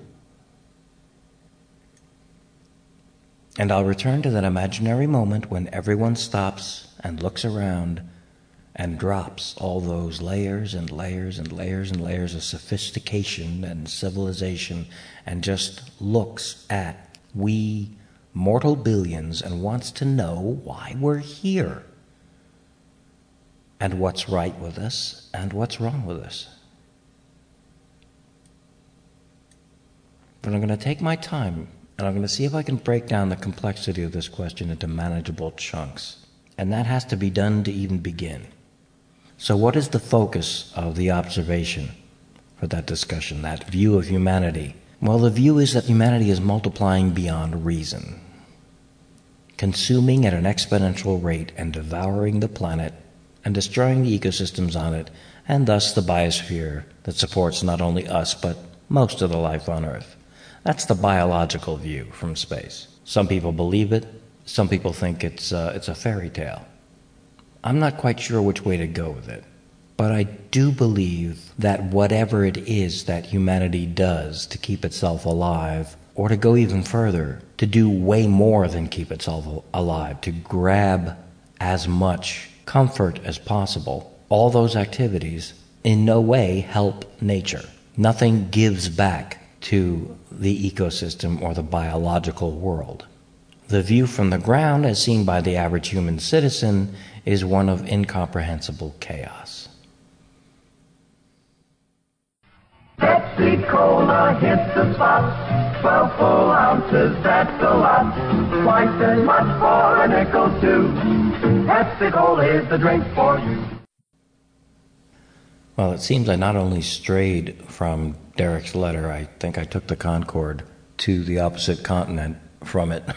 And I'll return to that imaginary moment when everyone stops and looks around and drops all those layers and layers and layers and layers of sophistication and civilization and just looks at we mortal billions and wants to know why we're here and what's right with us and what's wrong with us. But I'm going to take my time and I'm going to see if I can break down the complexity of this question into manageable chunks. And that has to be done to even begin. So what is the focus of the observation for that discussion, that view of humanity? Well, the view is that humanity is multiplying beyond reason, consuming at an exponential rate and devouring the planet and destroying the ecosystems on it, and thus the biosphere that supports not only us but most of the life on Earth. That's the biological view from space. Some people believe it. Some people think it's uh, it's a fairy tale. I'm not quite sure which way to go with it. But I do believe that whatever it is that humanity does to keep itself alive, or to go even further, to do way more than keep itself alive, to grab as much comfort as possible, all those activities in no way help nature. Nothing gives back to the ecosystem or the biological world. The view from the ground, as seen by the average human citizen, is one of incomprehensible chaos. Pepsi Cola hits the spot. Twelve full ounces, that's a lot. Twice as much for a nickel too. Pepsi Cola is the drink for you. Well, it seems I not only strayed from Derek's letter, I think I took the Concorde to the opposite continent from it.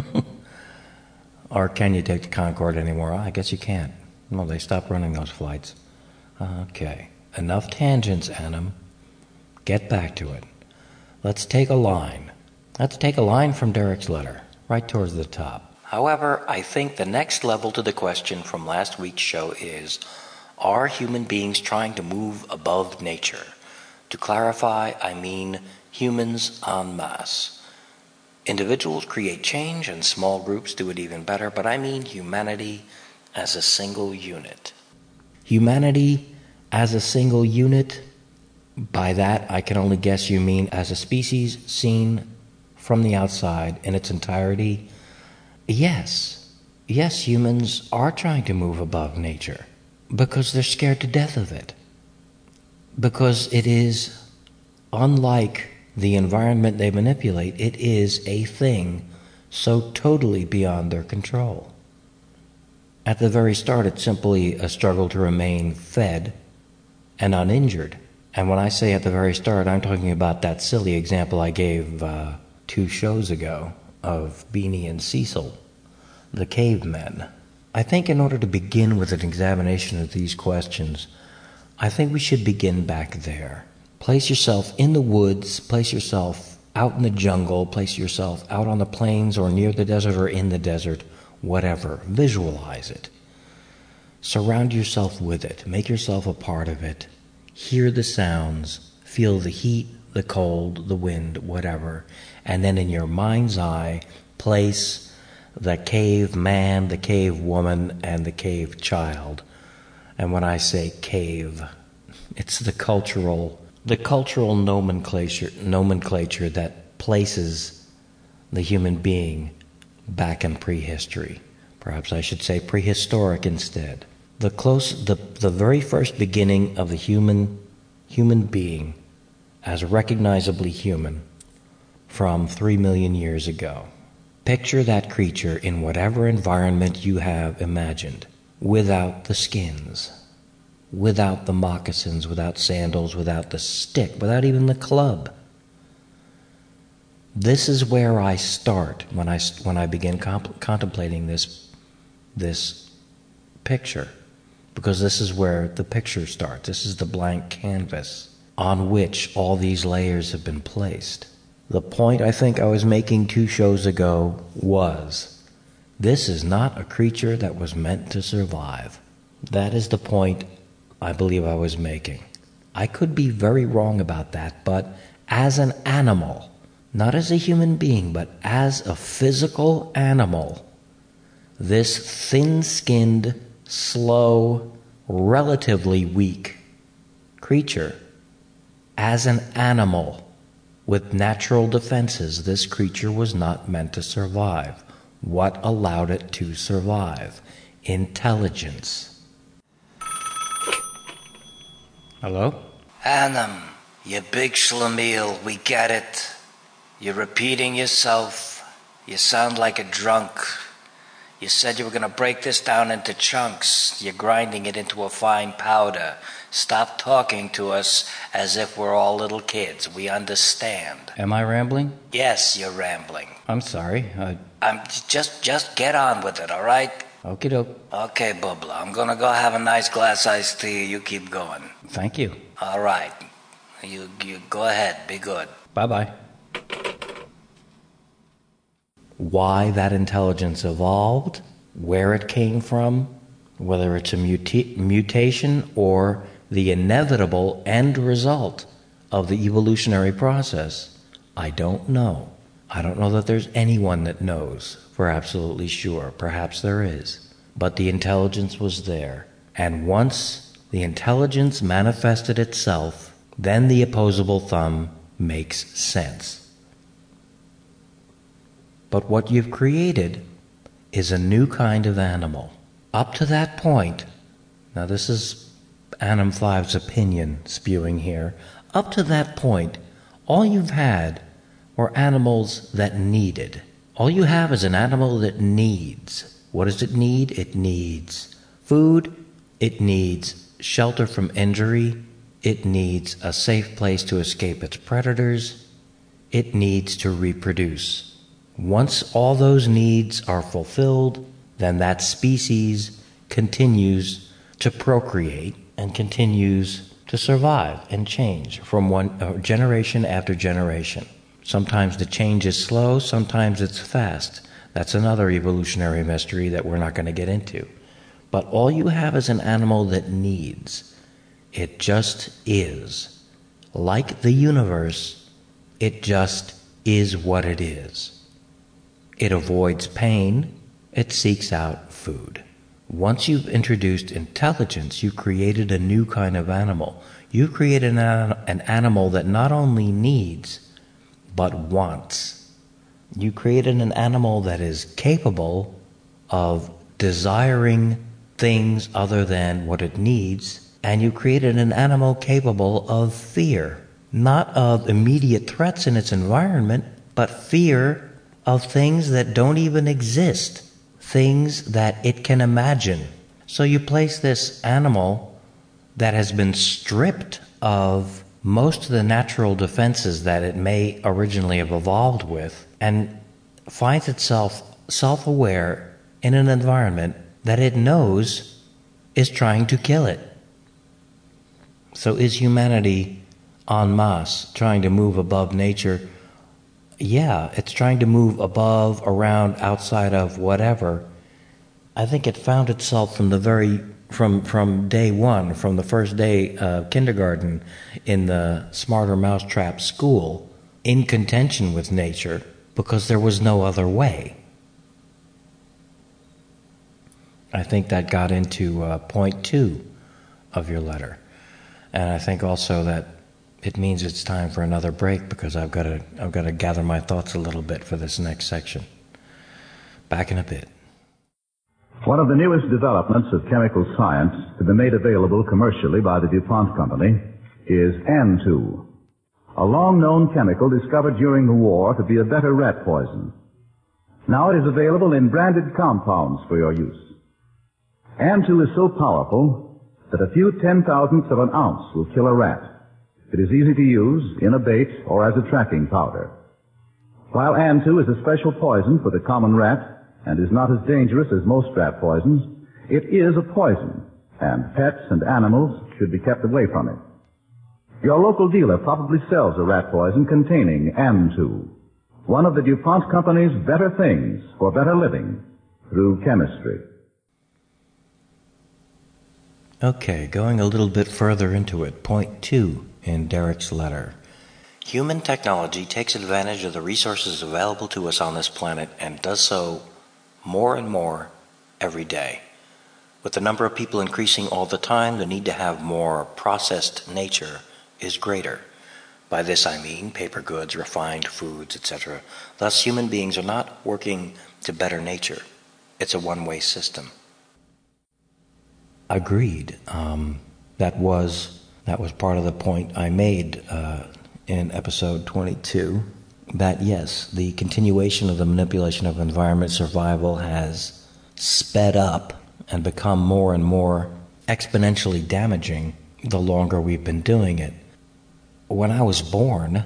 Or can you take the Concorde anymore? I guess you can't. Well, they stopped running those flights. Okay. Enough tangents, Annam. Get back to it. Let's take a line. Let's take a line from Derek's letter, right towards the top. However, I think the next level to the question from last week's show is, are human beings trying to move above nature? To clarify, I mean humans en masse. Individuals create change and small groups do it even better, but I mean humanity as a single unit. Humanity as a single unit, by that I can only guess you mean as a species seen from the outside in its entirety. Yes, yes, humans are trying to move above nature because they're scared to death of it. Because it is, unlike the environment they manipulate, it is a thing so totally beyond their control. At the very start, it's simply a struggle to remain fed and uninjured. And when I say at the very start, I'm talking about that silly example I gave uh, two shows ago of Beanie and Cecil, the cavemen. I think in order to begin with an examination of these questions, I think we should begin back there. Place yourself in the woods, place yourself out in the jungle, place yourself out on the plains or near the desert or in the desert, whatever. Visualize it. Surround yourself with it. Make yourself a part of it. Hear the sounds. Feel the heat, the cold, the wind, whatever. And then in your mind's eye, place the cave man, the cave woman, and the cave child. And when I say cave, it's the cultural the cultural nomenclature nomenclature that places the human being back in prehistory. Perhaps I should say prehistoric instead. The close the, the very first beginning of the human human being as recognizably human from three million years ago. Picture that creature in whatever environment you have imagined, without the skins, without the moccasins, without sandals, without the stick, without even the club. This is where I start when I, when I begin comp- contemplating this, this picture. because this is where the picture starts. This is the blank canvas on which all these layers have been placed. The point I think I was making two shows ago was, this is not a creature that was meant to survive. That is the point I believe I was making. I could be very wrong about that, but as an animal, not as a human being, but as a physical animal, this thin-skinned, slow, relatively weak creature, as an animal with natural defenses, this creature was not meant to survive. What allowed it to survive? Intelligence. Hello? Annam, you big schlemiel, we get it. You're repeating yourself. You sound like a drunk. You said you were going to break this down into chunks. You're grinding it into a fine powder. Stop talking to us as if we're all little kids. We understand. Am I rambling? Yes, you're rambling. I'm sorry. I... I'm just just get on with it, all right? Okie doke. Okay, Bubba. I'm going to go have a nice glass iced tea. You keep going. Thank you. All right. You, you go ahead. Be good. Bye-bye. Why that intelligence evolved, where it came from, whether it's a muta- mutation or the inevitable end result of the evolutionary process, I don't know. I don't know that there's anyone that knows for absolutely sure. Perhaps there is. But the intelligence was there. And once the intelligence manifested itself, then the opposable thumb makes sense. But what you've created is a new kind of animal. Up to that point, now this is Annam five's opinion spewing here, up to that point, all you've had were animals that needed. All you have is an animal that needs. What does it need? It needs food, it needs shelter from injury, it needs a safe place to escape its predators, it needs to reproduce. Once all those needs are fulfilled, then that species continues to procreate and continues to survive and change from one uh, generation after generation. Sometimes the change is slow, sometimes it's fast. That's another evolutionary mystery that we're not going to get into. But all you have is an animal that needs. It just is. Like the universe, it just is what it is. It avoids pain. It seeks out food. Once you've introduced intelligence, you created a new kind of animal. You've created an, an animal that not only needs, but wants. You created an animal that is capable of desiring things other than what it needs, and you created an animal capable of fear. Not of immediate threats in its environment, but fear of things that don't even exist, things that it can imagine. So you place this animal that has been stripped of most of the natural defenses that it may originally have evolved with, and finds itself self-aware in an environment that it knows is trying to kill it. So is humanity en masse trying to move above nature? Yeah, it's trying to move above, around, outside of whatever. I think it found itself from the very, from from day one, from the first day of kindergarten in the Smarter Mousetrap school, in contention with nature, because there was no other way. I think that got into uh, point two of your letter. And I think also that it means it's time for another break, because I've got to I've got to gather my thoughts a little bit for this next section. Back in a bit. One of the newest developments of chemical science to be made available commercially by the DuPont Company is N two, a long-known chemical discovered during the war to be a better rat poison. Now it is available in branded compounds for your use. N two is so powerful that a few ten thousandths of an ounce will kill a rat. It is easy to use in a bait or as a tracking powder. While N two is a special poison for the common rat and is not as dangerous as most rat poisons, it is a poison, and pets and animals should be kept away from it. Your local dealer probably sells a rat poison containing N two, one of the DuPont Company's better things for better living through chemistry. Okay, going a little bit further into it, point two in Derek's letter. Human technology takes advantage of the resources available to us on this planet and does so more and more every day. With the number of people increasing all the time, the need to have more processed nature is greater. By this I mean paper goods, refined foods, et cetera. Thus, human beings are not working to better nature. It's a one-way system. Agreed. Um, that was that was part of the point I made uh, in episode twenty-two, that yes, the continuation of the manipulation of environment survival has sped up and become more and more exponentially damaging the longer we've been doing it. When I was born,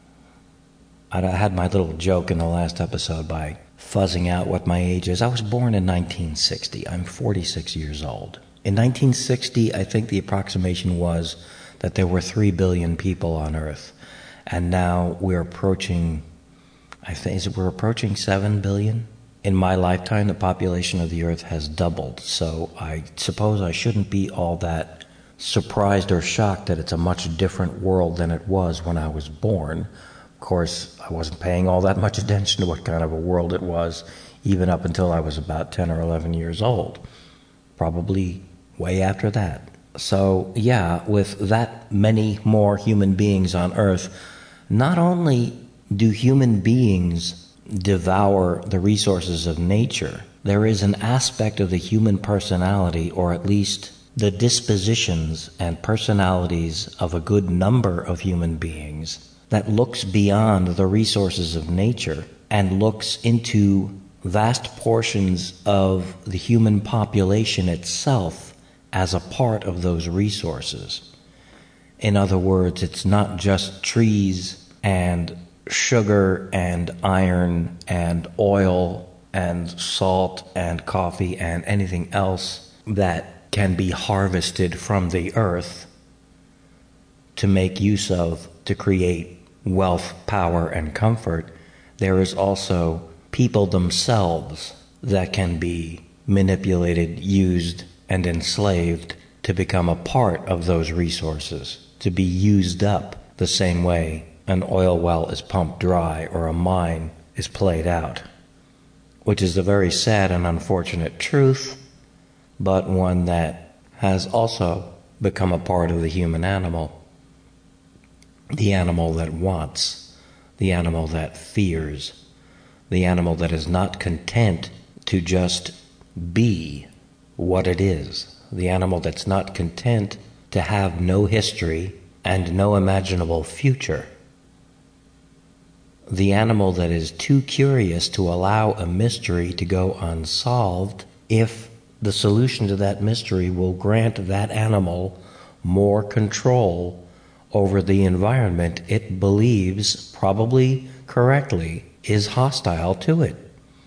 I had my little joke in the last episode by fuzzing out what my age is. I was born in nineteen sixty. I'm forty-six years old. In nineteen sixty, I think the approximation was that there were three billion people on Earth. And now we're approaching, I think, is it we're approaching seven billion? In my lifetime, the population of the Earth has doubled. So I suppose I shouldn't be all that surprised or shocked that it's a much different world than it was when I was born. Of course, I wasn't paying all that much attention to what kind of a world it was, even up until I was about ten or eleven years old. Probably way after that. So, yeah, with that many more human beings on Earth, not only do human beings devour the resources of nature, there is an aspect of the human personality, or at least the dispositions and personalities of a good number of human beings, that looks beyond the resources of nature and looks into vast portions of the human population itself as a part of those resources. In other words, it's not just trees and sugar and iron and oil and salt and coffee and anything else that can be harvested from the earth to make use of to create wealth, power, and comfort. There is also people themselves that can be manipulated, used, and enslaved to become a part of those resources, to be used up the same way an oil well is pumped dry or a mine is played out, which is a very sad and unfortunate truth, but one that has also become a part of the human animal. The animal that wants, the animal that fears, the animal that is not content to just be what it is, the animal that's not content to have no history and no imaginable future, the animal that is too curious to allow a mystery to go unsolved if the solution to that mystery will grant that animal more control over the environment it believes, probably correctly, is hostile to it.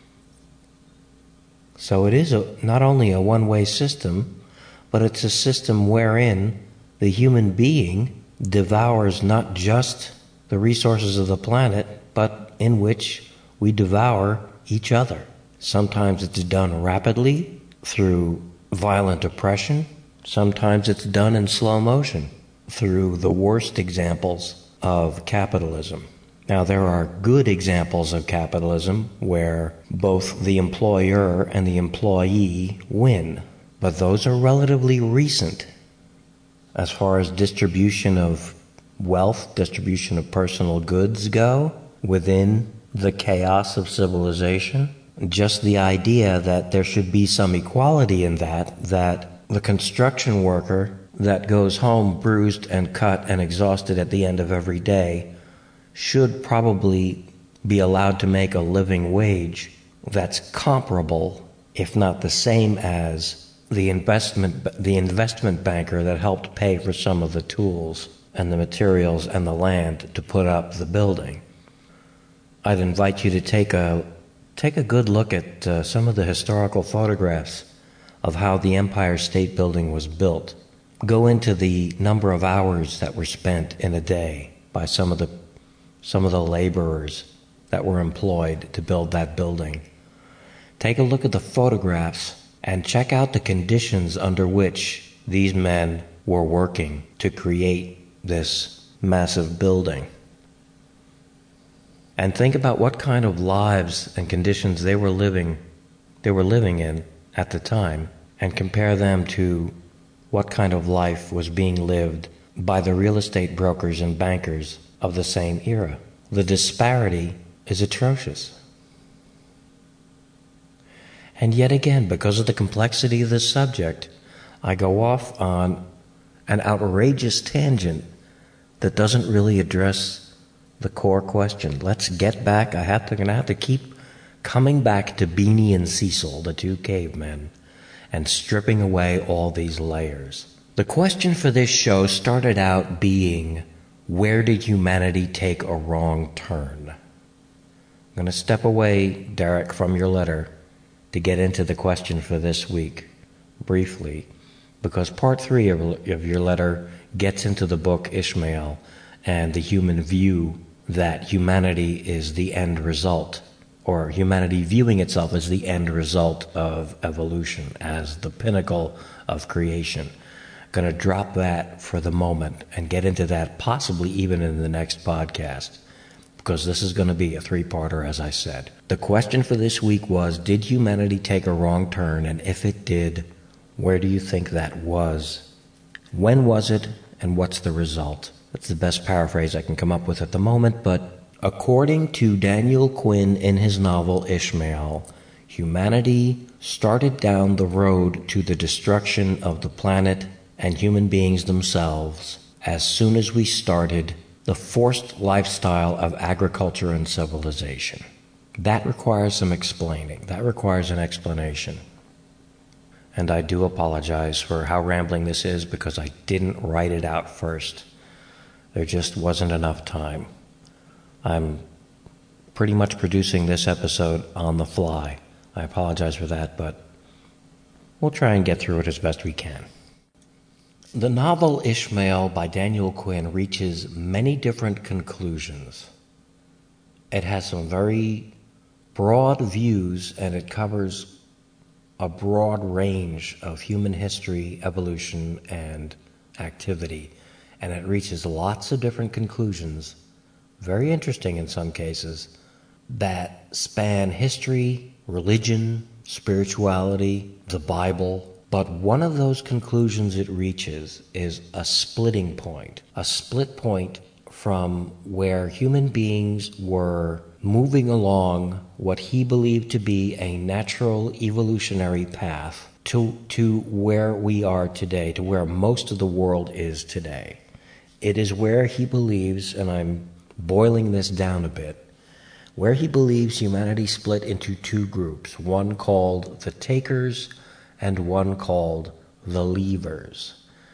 So it is a, not only a one-way system, but it's a system wherein the human being devours not just the resources of the planet, but in which we devour each other. Sometimes it's done rapidly through violent oppression. Sometimes it's done in slow motion through the worst examples of capitalism. Now, there are good examples of capitalism where both the employer and the employee win, but those are relatively recent as far as distribution of wealth, distribution of personal goods go within the chaos of civilization. Just the idea that there should be some equality in that, that the construction worker that goes home bruised and cut and exhausted at the end of every day should probably be allowed to make a living wage that's comparable, if not the same as, the investment the investment banker that helped pay for some of the tools and the materials and the land to put up the building. I'd invite you to take a take a good look at uh, some of the historical photographs of how the Empire State Building was built. Go into the number of hours that were spent in a day by some of the some of the laborers that were employed to build that building. Take a look at the photographs and check out the conditions under which these men were working to create this massive building. And think about what kind of lives and conditions they were living they were living in at the time, and compare them to what kind of life was being lived by the real estate brokers and bankers of the same era. The disparity is atrocious. And yet again, because of the complexity of this subject, I go off on an outrageous tangent that doesn't really address the core question. Let's get back. I have to, I'm going to have to keep coming back to Beanie and Cecil, the two cavemen, and stripping away all these layers. The question for this show started out being, where did humanity take a wrong turn? I'm going to step away, Derek, from your letter to get into the question for this week, briefly, because part three of, of your letter gets into the book Ishmael and the human view that humanity is the end result, or humanity viewing itself as the end result of evolution, as the pinnacle of creation. Going to drop that for the moment and get into that possibly even in the next podcast, because this is going to be a three-parter, as I said. The question for this week was, did humanity take a wrong turn? And if it did, where do you think that was? When was it? And what's the result? That's the best paraphrase I can come up with at the moment, but according to Daniel Quinn in his novel Ishmael, humanity started down the road to the destruction of the planet and human beings themselves as soon as we started the forced lifestyle of agriculture and civilization. That requires some explaining. That requires an explanation. And I do apologize for how rambling this is, because I didn't write it out first. There just wasn't enough time. I'm pretty much producing this episode on the fly. I apologize for that, but we'll try and get through it as best we can. The novel Ishmael by Daniel Quinn reaches many different conclusions. It has some very broad views, and it covers a broad range of human history, evolution, and activity. And it reaches lots of different conclusions, very interesting in some cases, that span history, religion, spirituality, the Bible. But one of those conclusions it reaches is a splitting point, a split point from where human beings were moving along what he believed to be a natural evolutionary path to, to where we are today, to where most of the world is today. It is where he believes, and I'm boiling this down a bit, where he believes humanity split into two groups, one called the takers and one called the leavers.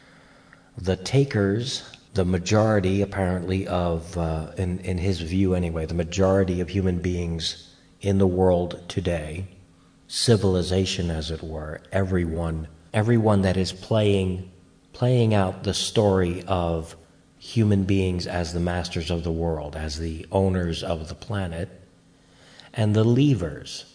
The takers, the majority apparently of, uh, in, in his view anyway, the majority of human beings in the world today, civilization as it were, everyone, everyone that is playing, playing out the story of human beings as the masters of the world, as the owners of the planet, and the leavers,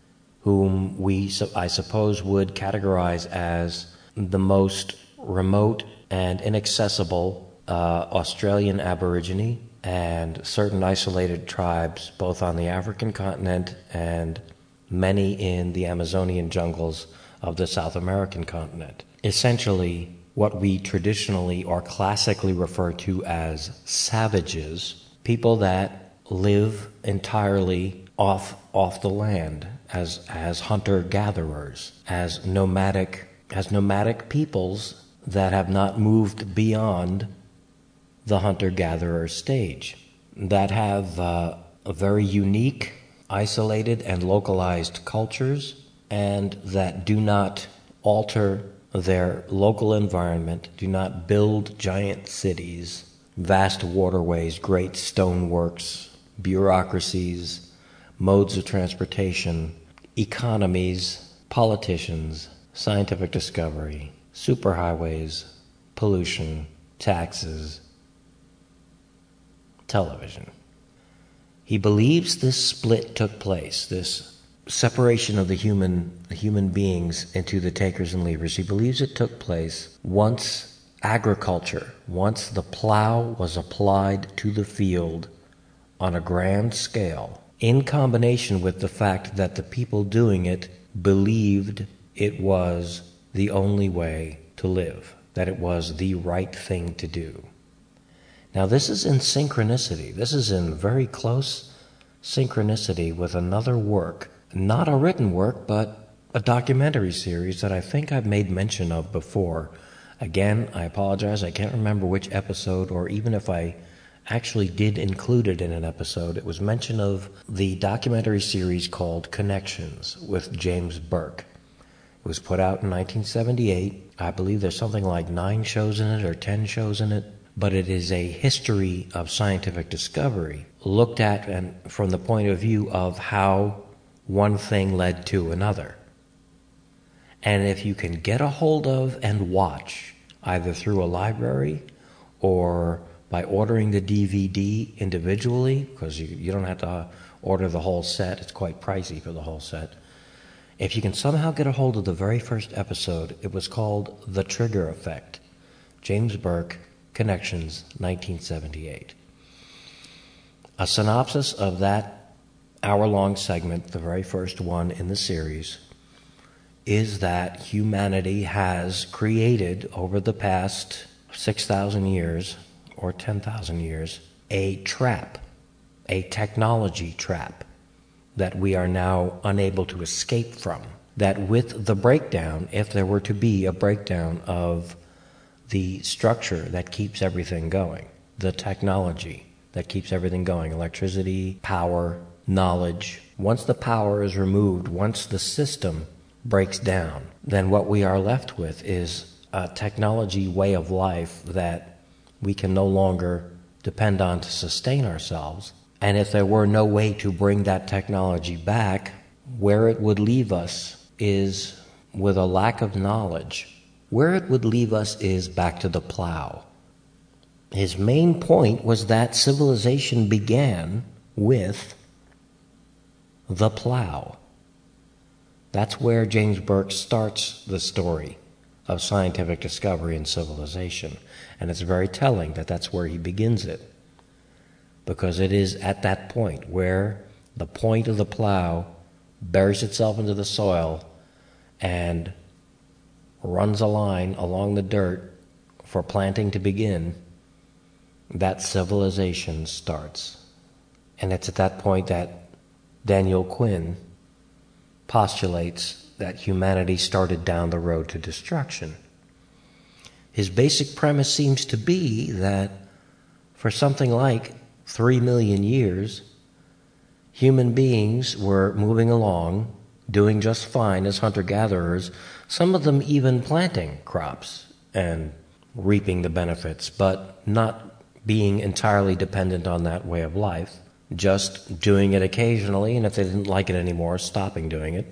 whom we, I suppose, would categorize as the most remote and inaccessible uh, Australian Aborigine and certain isolated tribes, both on the African continent and many in the Amazonian jungles of the South American continent. Essentially, what we traditionally or classically refer to as savages, people that live entirely off off the land as as hunter-gatherers, as nomadic as nomadic peoples that have not moved beyond the hunter-gatherer stage, that have uh, a very unique, isolated, and localized cultures, and that do not alter their local environment, do not build giant cities, vast waterways, great stoneworks, bureaucracies, modes of transportation, economies, politicians, scientific discovery, superhighways, pollution, taxes, television. He believes this split took place, this separation of the human the human beings into the takers and leavers. He believes it took place once agriculture, once the plow was applied to the field on a grand scale, in combination with the fact that the people doing it believed it was the only way to live, that it was the right thing to do. Now this is in synchronicity. This is in very close synchronicity with another work, not a written work, but a documentary series that I think I've made mention of before. Again, I apologize, I can't remember which episode, or even if I actually did include it in an episode. It was mention of the documentary series called Connections with James Burke. It was put out in nineteen seventy-eight. I believe there's something like nine shows in it or ten shows in it, but it is a history of scientific discovery looked at and from the point of view of how one thing led to another. And if you can get a hold of and watch, either through a library or by ordering the D V D individually, because you, you don't have to order the whole set, it's quite pricey for the whole set. If you can somehow get a hold of the very first episode, it was called The Trigger Effect. James Burke, Connections, nineteen seventy-eight. A synopsis of that hour-long segment, the very first one in the series, is that humanity has created over the past six thousand years or ten thousand years a trap, a technology trap that we are now unable to escape from. That with the breakdown, if there were to be a breakdown of the structure that keeps everything going, the technology that keeps everything going, electricity, power, knowledge, once the power is removed, once the system breaks down, then what we are left with is a technology way of life that we can no longer depend on to sustain ourselves. And if there were no way to bring that technology back, where it would leave us is with a lack of knowledge. Where it would leave us is back to the plow. His main point was that civilization began with the plow. That's where James Burke starts the story of scientific discovery and civilization. And it's very telling that that's where he begins it, because it is at that point where the point of the plow buries itself into the soil and runs a line along the dirt for planting to begin, that civilization starts. And it's at that point that Daniel Quinn postulates that humanity started down the road to destruction. His basic premise seems to be that for something like three million years, human beings were moving along, doing just fine as hunter-gatherers, some of them even planting crops and reaping the benefits, but not being entirely dependent on that way of life, just doing it occasionally, and if they didn't like it anymore, stopping doing it.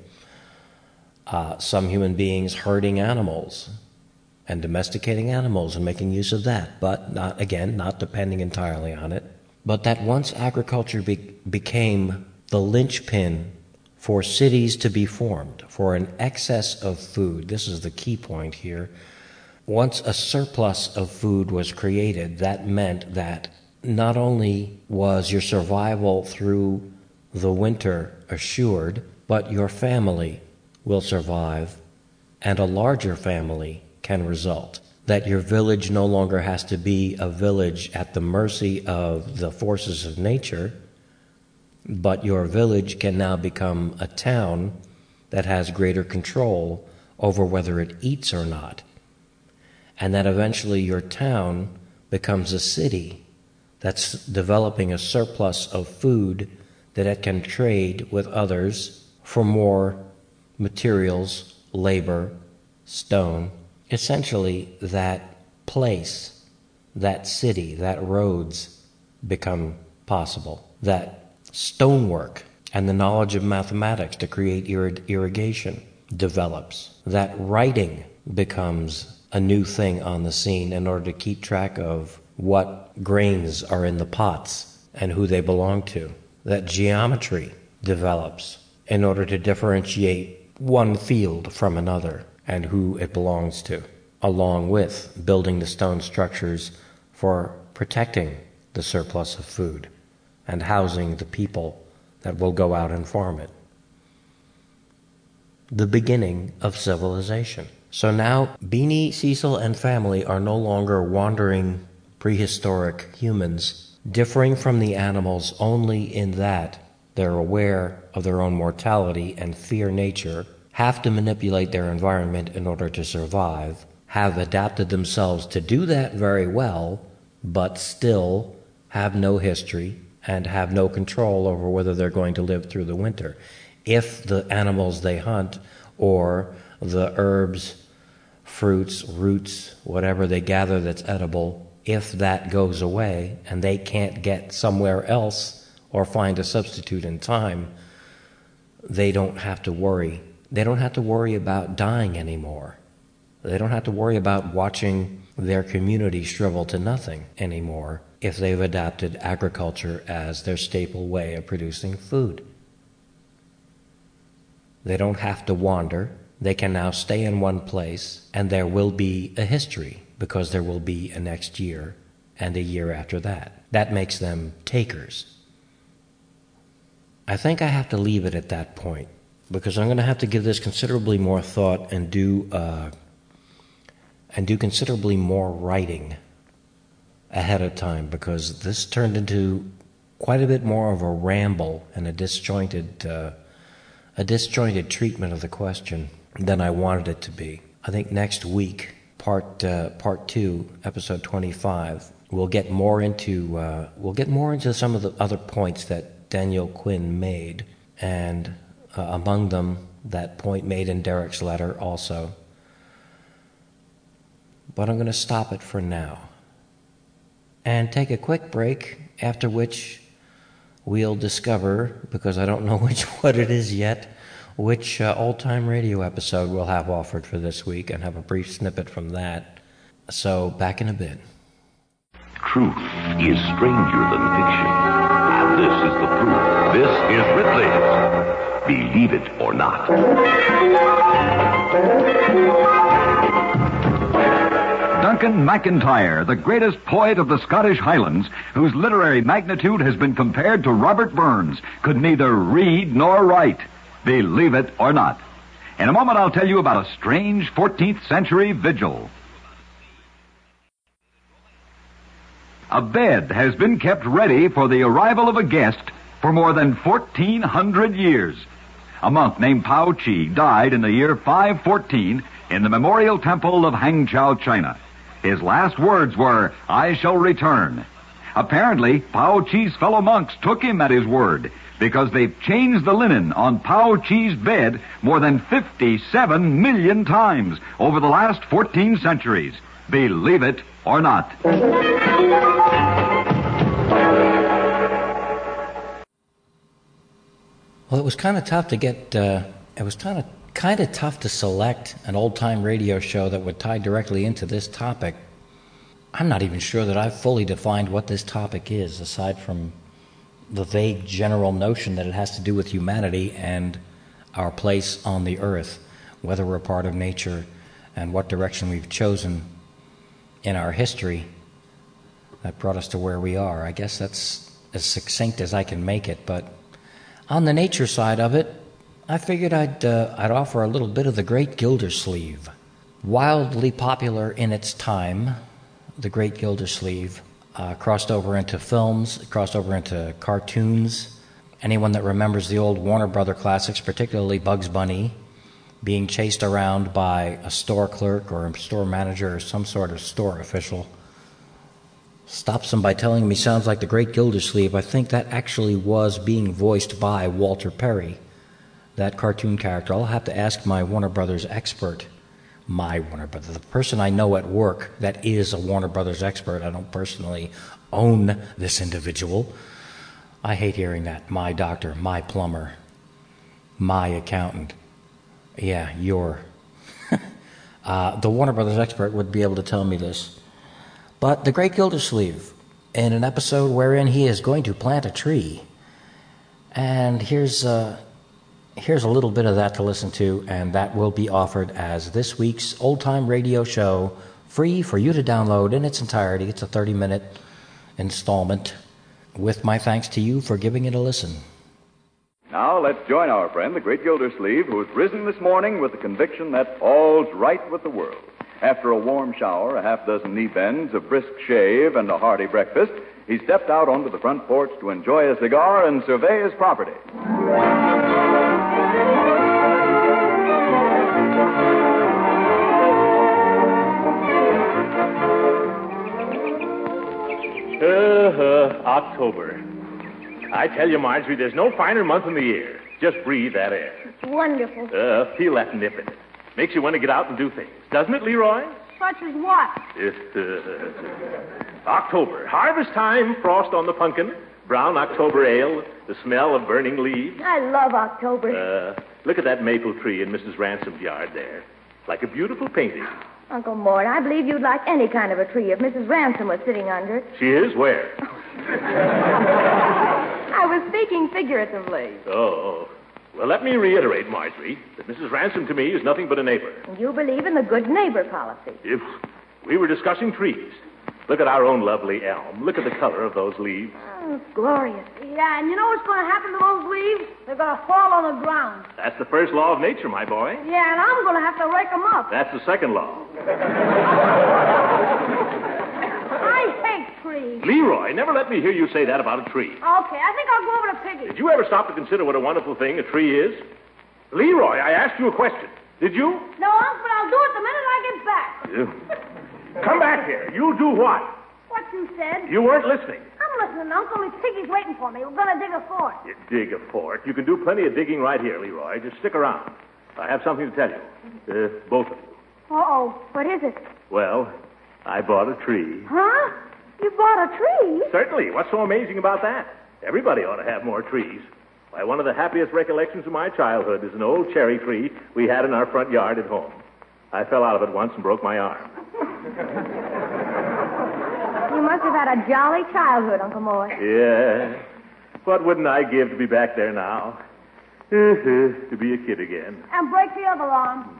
Uh, some human beings herding animals and domesticating animals and making use of that, but not, again, not depending entirely on it. But that once agriculture be- became the linchpin for cities to be formed, for an excess of food, this is the key point here. Once a surplus of food was created, that meant that not only was your survival through the winter assured, but your family will survive, and a larger family can result. That your village no longer has to be a village at the mercy of the forces of nature, but your village can now become a town that has greater control over whether it eats or not. And that eventually your town becomes a city that's developing a surplus of food that it can trade with others for more materials, labor, stone. Essentially, that place, that city, that roads become possible. That stonework and the knowledge of mathematics to create ir- irrigation develops, that writing becomes a new thing on the scene in order to keep track of what grains are in the pots and who they belong to, that geometry develops in order to differentiate one field from another and who it belongs to, along with building the stone structures for protecting the surplus of food and housing the people that will go out and farm it. The beginning of civilization. So now Beanie, Cecil, and family are no longer wandering prehistoric humans, differing from the animals only in that they're aware of their own mortality and fear nature, have to manipulate their environment in order to survive, have adapted themselves to do that very well, but still have no history and have no control over whether they're going to live through the winter. If the animals they hunt or the herbs, fruits, roots, whatever they gather that's edible, if that goes away and they can't get somewhere else or find a substitute in time, they don't have to worry. They don't have to worry about dying anymore. They don't have to worry about watching their community shrivel to nothing anymore if they've adapted agriculture as their staple way of producing food. They don't have to wander. They can now stay in one place, and there will be a history, because there will be a next year and a year after that. That makes them takers. I think I have to leave it at that point, because I'm going to have to give this considerably more thought and do uh, and do considerably more writing ahead of time, because this turned into quite a bit more of a ramble and a disjointed uh, a disjointed treatment of the question than I wanted it to be. I think next week, part uh, part two, episode twenty-five, we'll get more into uh, we'll get more into some of the other points that Daniel Quinn made, and uh, among them that point made in Derek's letter also. But I'm going to stop it for now and take a quick break, after which we'll discover, because I don't know which what it is yet, which uh, old-time radio episode we'll have offered for this week, and have a brief snippet from that. So, back in a bit. Truth is stranger than fiction, and this is the proof. This is Ripley's Believe It or Not. Duncan MacIntyre, the greatest poet of the Scottish Highlands, whose literary magnitude has been compared to Robert Burns, could neither read nor write. Believe it or not. In a moment, I'll tell you about a strange fourteenth century vigil. A bed has been kept ready for the arrival of a guest for more than fourteen hundred years. A monk named Pao Chi died in the year five fourteen in the memorial temple of Hangzhou, China. His last words were, "I shall return." Apparently, Pao Chi's fellow monks took him at his word, because they've changed the linen on Pao Chi's bed more than fifty-seven million times over the last fourteen centuries. Believe it or not. Well, it was kind of tough to get, uh, it was kind of kind of tough to select an old-time radio show that would tie directly into this topic. I'm not even sure that I've fully defined what this topic is, aside from the vague general notion that it has to do with humanity and our place on the earth, whether we're part of nature and what direction we've chosen in our history that brought us to where we are. I guess that's as succinct as I can make it, but on the nature side of it, I figured I'd uh, I'd offer a little bit of the Great Gildersleeve. Wildly popular in its time, the Great Gildersleeve uh, crossed over into films, crossed over into cartoons. Anyone that remembers the old Warner Brother classics, particularly Bugs Bunny, being chased around by a store clerk or a store manager or some sort of store official, stops him by telling him he sounds like the Great Gildersleeve. I think that actually was being voiced by Walter Perry, that cartoon character. I'll have to ask my Warner Brothers expert, my Warner Brothers, the person I know at work that is a Warner Brothers expert. I don't personally own this individual. I hate hearing that. My doctor, my plumber, my accountant. Yeah, your. uh, the Warner Brothers expert would be able to tell me this. But the Great Gildersleeve, in an episode wherein he is going to plant a tree. And here's, uh, here's a little bit of that to listen to, and that will be offered as this week's old-time radio show, free for you to download in its entirety. It's a thirty-minute installment, with my thanks to you for giving it a listen. Now let's join our friend, the Great Gildersleeve, who's risen this morning with the conviction that all's right with the world. After a warm shower, a half dozen knee bends, a brisk shave, and a hearty breakfast, he stepped out onto the front porch to enjoy a cigar and survey his property. Uh, October. I tell you, Marjorie, there's no finer month in the year. Just breathe that air. It's wonderful. Uh, feel that nip in it. Makes you want to get out and do things. Doesn't it, Leroy? Such as what? It's, uh, October. Harvest time, frost on the pumpkin, brown October ale, the smell of burning leaves. I love October. Uh, look at that maple tree in Missus Ransom's yard there. Like a beautiful painting. Uncle Mort, I believe you'd like any kind of a tree if Missus Ransom was sitting under it. She is? Where? I was speaking figuratively. Oh, well, let me reiterate, Marjorie, that Missus Ransom to me is nothing but a neighbor. You believe in the good neighbor policy. If we were discussing trees, look at our own lovely elm. Look at the color of those leaves. Oh, it's glorious. Yeah, and you know what's going to happen to those leaves? They're going to fall on the ground. That's the first law of nature, my boy. Yeah, and I'm going to have to rake them up. That's the second law. I hate trees. Leroy, never let me hear you say that about a tree. Okay, I think I'll go over to Piggy. Did you ever stop to consider what a wonderful thing a tree is? Leroy, I asked you a question. Did you? No, Unc, but I'll do it the minute I get back. You. Come back here. You do what? What you said? You weren't listening. I'm listening, Uncle. It's Piggy's waiting for me. We're going to dig a fort. You dig a fort. You can do plenty of digging right here, Leroy. Just stick around. I have something to tell you. Uh, both of you. Uh-oh. What is it? Well, I bought a tree. Huh? You bought a tree? Certainly. What's so amazing about that? Everybody ought to have more trees. Why, one of the happiest recollections of my childhood is an old cherry tree we had in our front yard at home. I fell out of it once and broke my arm. You must have had a jolly childhood, Uncle Mort. Yeah. What wouldn't I give to be back there now? To be a kid again. And break the other arm.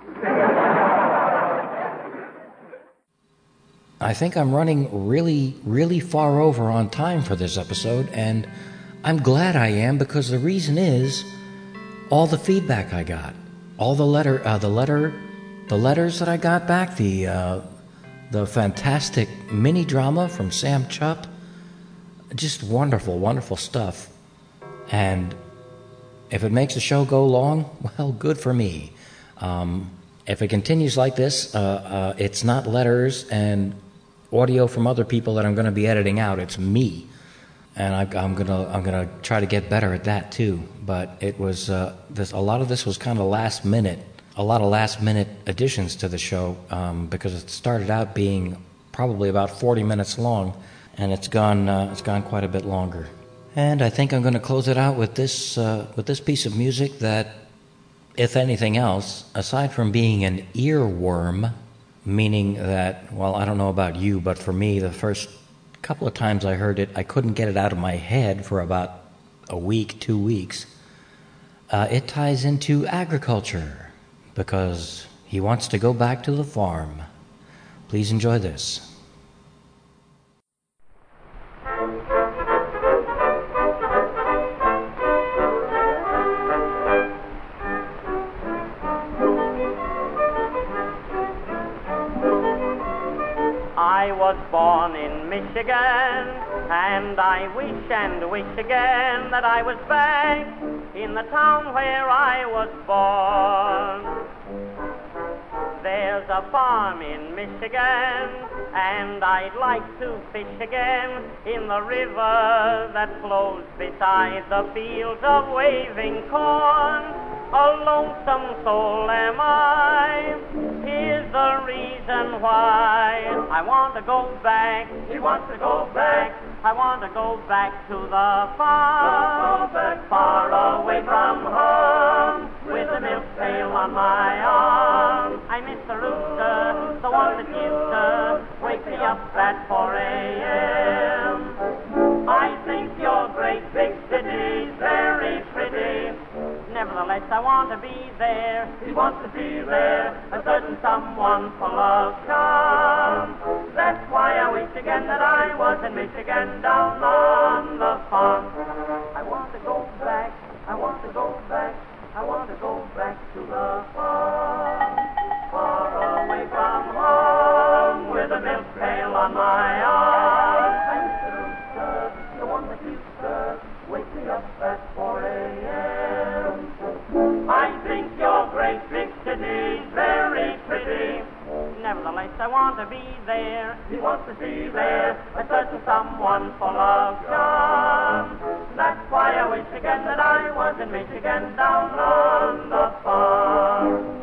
I think I'm running really, really far over on time for this episode, and I'm glad I am, because the reason is all the feedback I got, all the letter, uh, the letter, the letters that I got back, the uh, the fantastic mini drama from Sam Chupp, just wonderful, wonderful stuff. And if it makes the show go long, well, good for me. Um, if it continues like this, uh, uh, it's not letters and audio from other people that I'm going to be editing out. It's me, and I, I'm gonna I'm gonna try to get better at that too. But it was uh, this. A lot of this was kind of last minute. A lot of last minute additions to the show um, because it started out being probably about forty minutes long, and it's gone uh, it's gone quite a bit longer. And I think I'm going to close it out with this uh, with this piece of music that, if anything else, aside from being an earworm, meaning that, well, I don't know about you, but for me, the first couple of times I heard it, I couldn't get it out of my head for about a week, two weeks. Uh, it ties into agriculture, because he wants to go back to the farm. Please enjoy this. I was born in Michigan, and I wish and wish again that I was back in the town where I was born. There's a farm in Michigan, and I'd like to fish again in the river that flows beside the fields of waving corn. A lonesome soul am I. Here's the reason why. I want to go back. She wants to go back. I want to go back to the farm. Go back far away from home with the milk pail on my arm. I miss the rooster, the one that used to wake me up at four a.m. I think your great big city's very pretty. Nevertheless, I want to be there. He wants to be there. A certain someone full of charm. That's why I wish again that I was in Michigan down on the farm. I want to go back. I want to go back. I want to go back to the farm. Far away from home with a milk pail on my arm. I miss the rooster, the one that used to wake me up at four a.m. I think your great big city's very pretty. Nevertheless, I want to be there. He wants to be there. A certain someone full of charm. That's why I wish again that I was in Michigan down on the farm.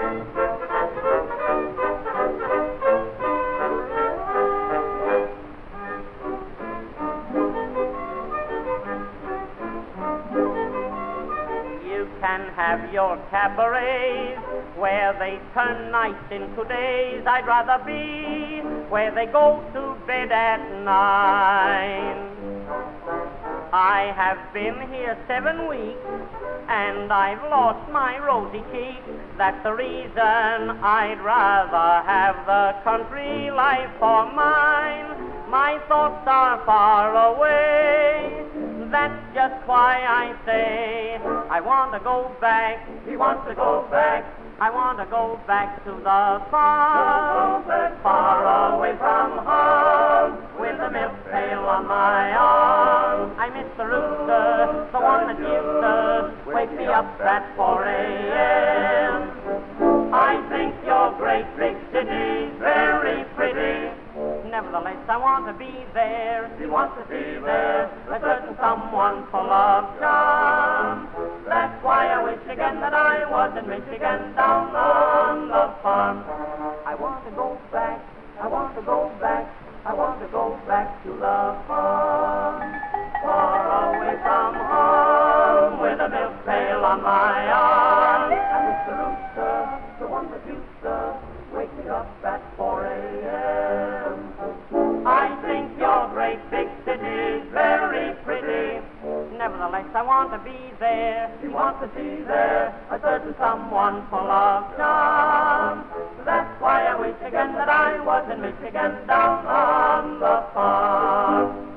Can have your cabarets where they turn nights into days. I'd rather be where they go to bed at nine. I have been here seven weeks and I've lost my rosy cheeks. That's the reason I'd rather have the country life for mine. My thoughts are far away. That's just why I say I want to go back. He wants to go back. I want to go back to the farm, far away from home, with a milk pail on my arm. I miss the rooster, the one that used to wake me up at four a.m. I think your great big city's very pretty. Nevertheless, I want to be there. He wants to be there. A certain someone full of charm. That's why I wish again that I was in Michigan down on the farm. I want to go back. I want to go back. I want to go back to the farm. Far away from home with a milk pail on my arm. I miss the rooster, the one that used to wake me up at four a.m. I think your great big city's very pretty. Nevertheless, I want to be there. He wants to be there. A certain someone full of charm. That's why I wish again that I was in Michigan down on the farm.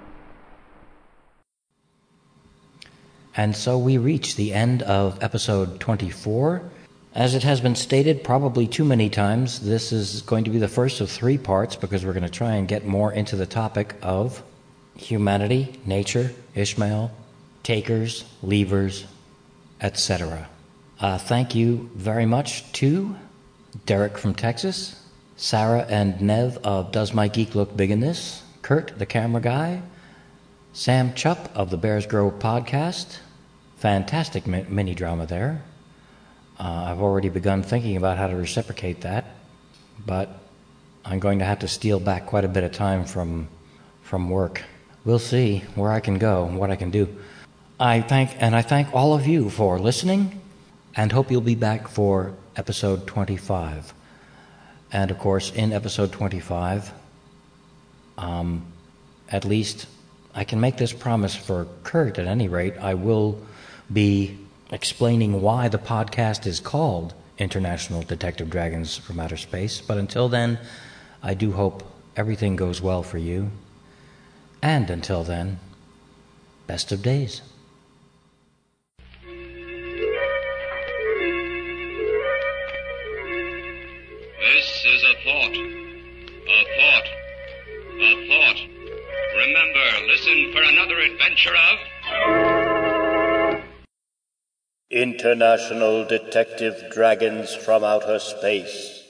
And so we reach the end of episode twenty-four. As it has been stated probably too many times, this is going to be the first of three parts because we're going to try and get more into the topic of humanity, nature, Ishmael, takers, leavers, et cetera. Uh, thank you very much to Derek from Texas, Sarah and Nev of Does My Geek Look Big in This, Kurt, the camera guy, Sam Chupp of the Bears Grove podcast. Fantastic mi- mini-drama there. Uh, I've already begun thinking about how to reciprocate that, but I'm going to have to steal back quite a bit of time from from work. We'll see where I can go and what I can do. I thank and I thank all of you for listening, and hope you'll be back for episode twenty-five. And of course, in episode twenty-five, um, at least I can make this promise for Kurt. At any rate, I will be explaining why the podcast is called International Detective Dragons from Outer Space. But until then, I do hope everything goes well for you. And until then, best of days. This is a thought, a thought, a thought. Remember, listen for another adventure of International Detective Dragons from Outer Space.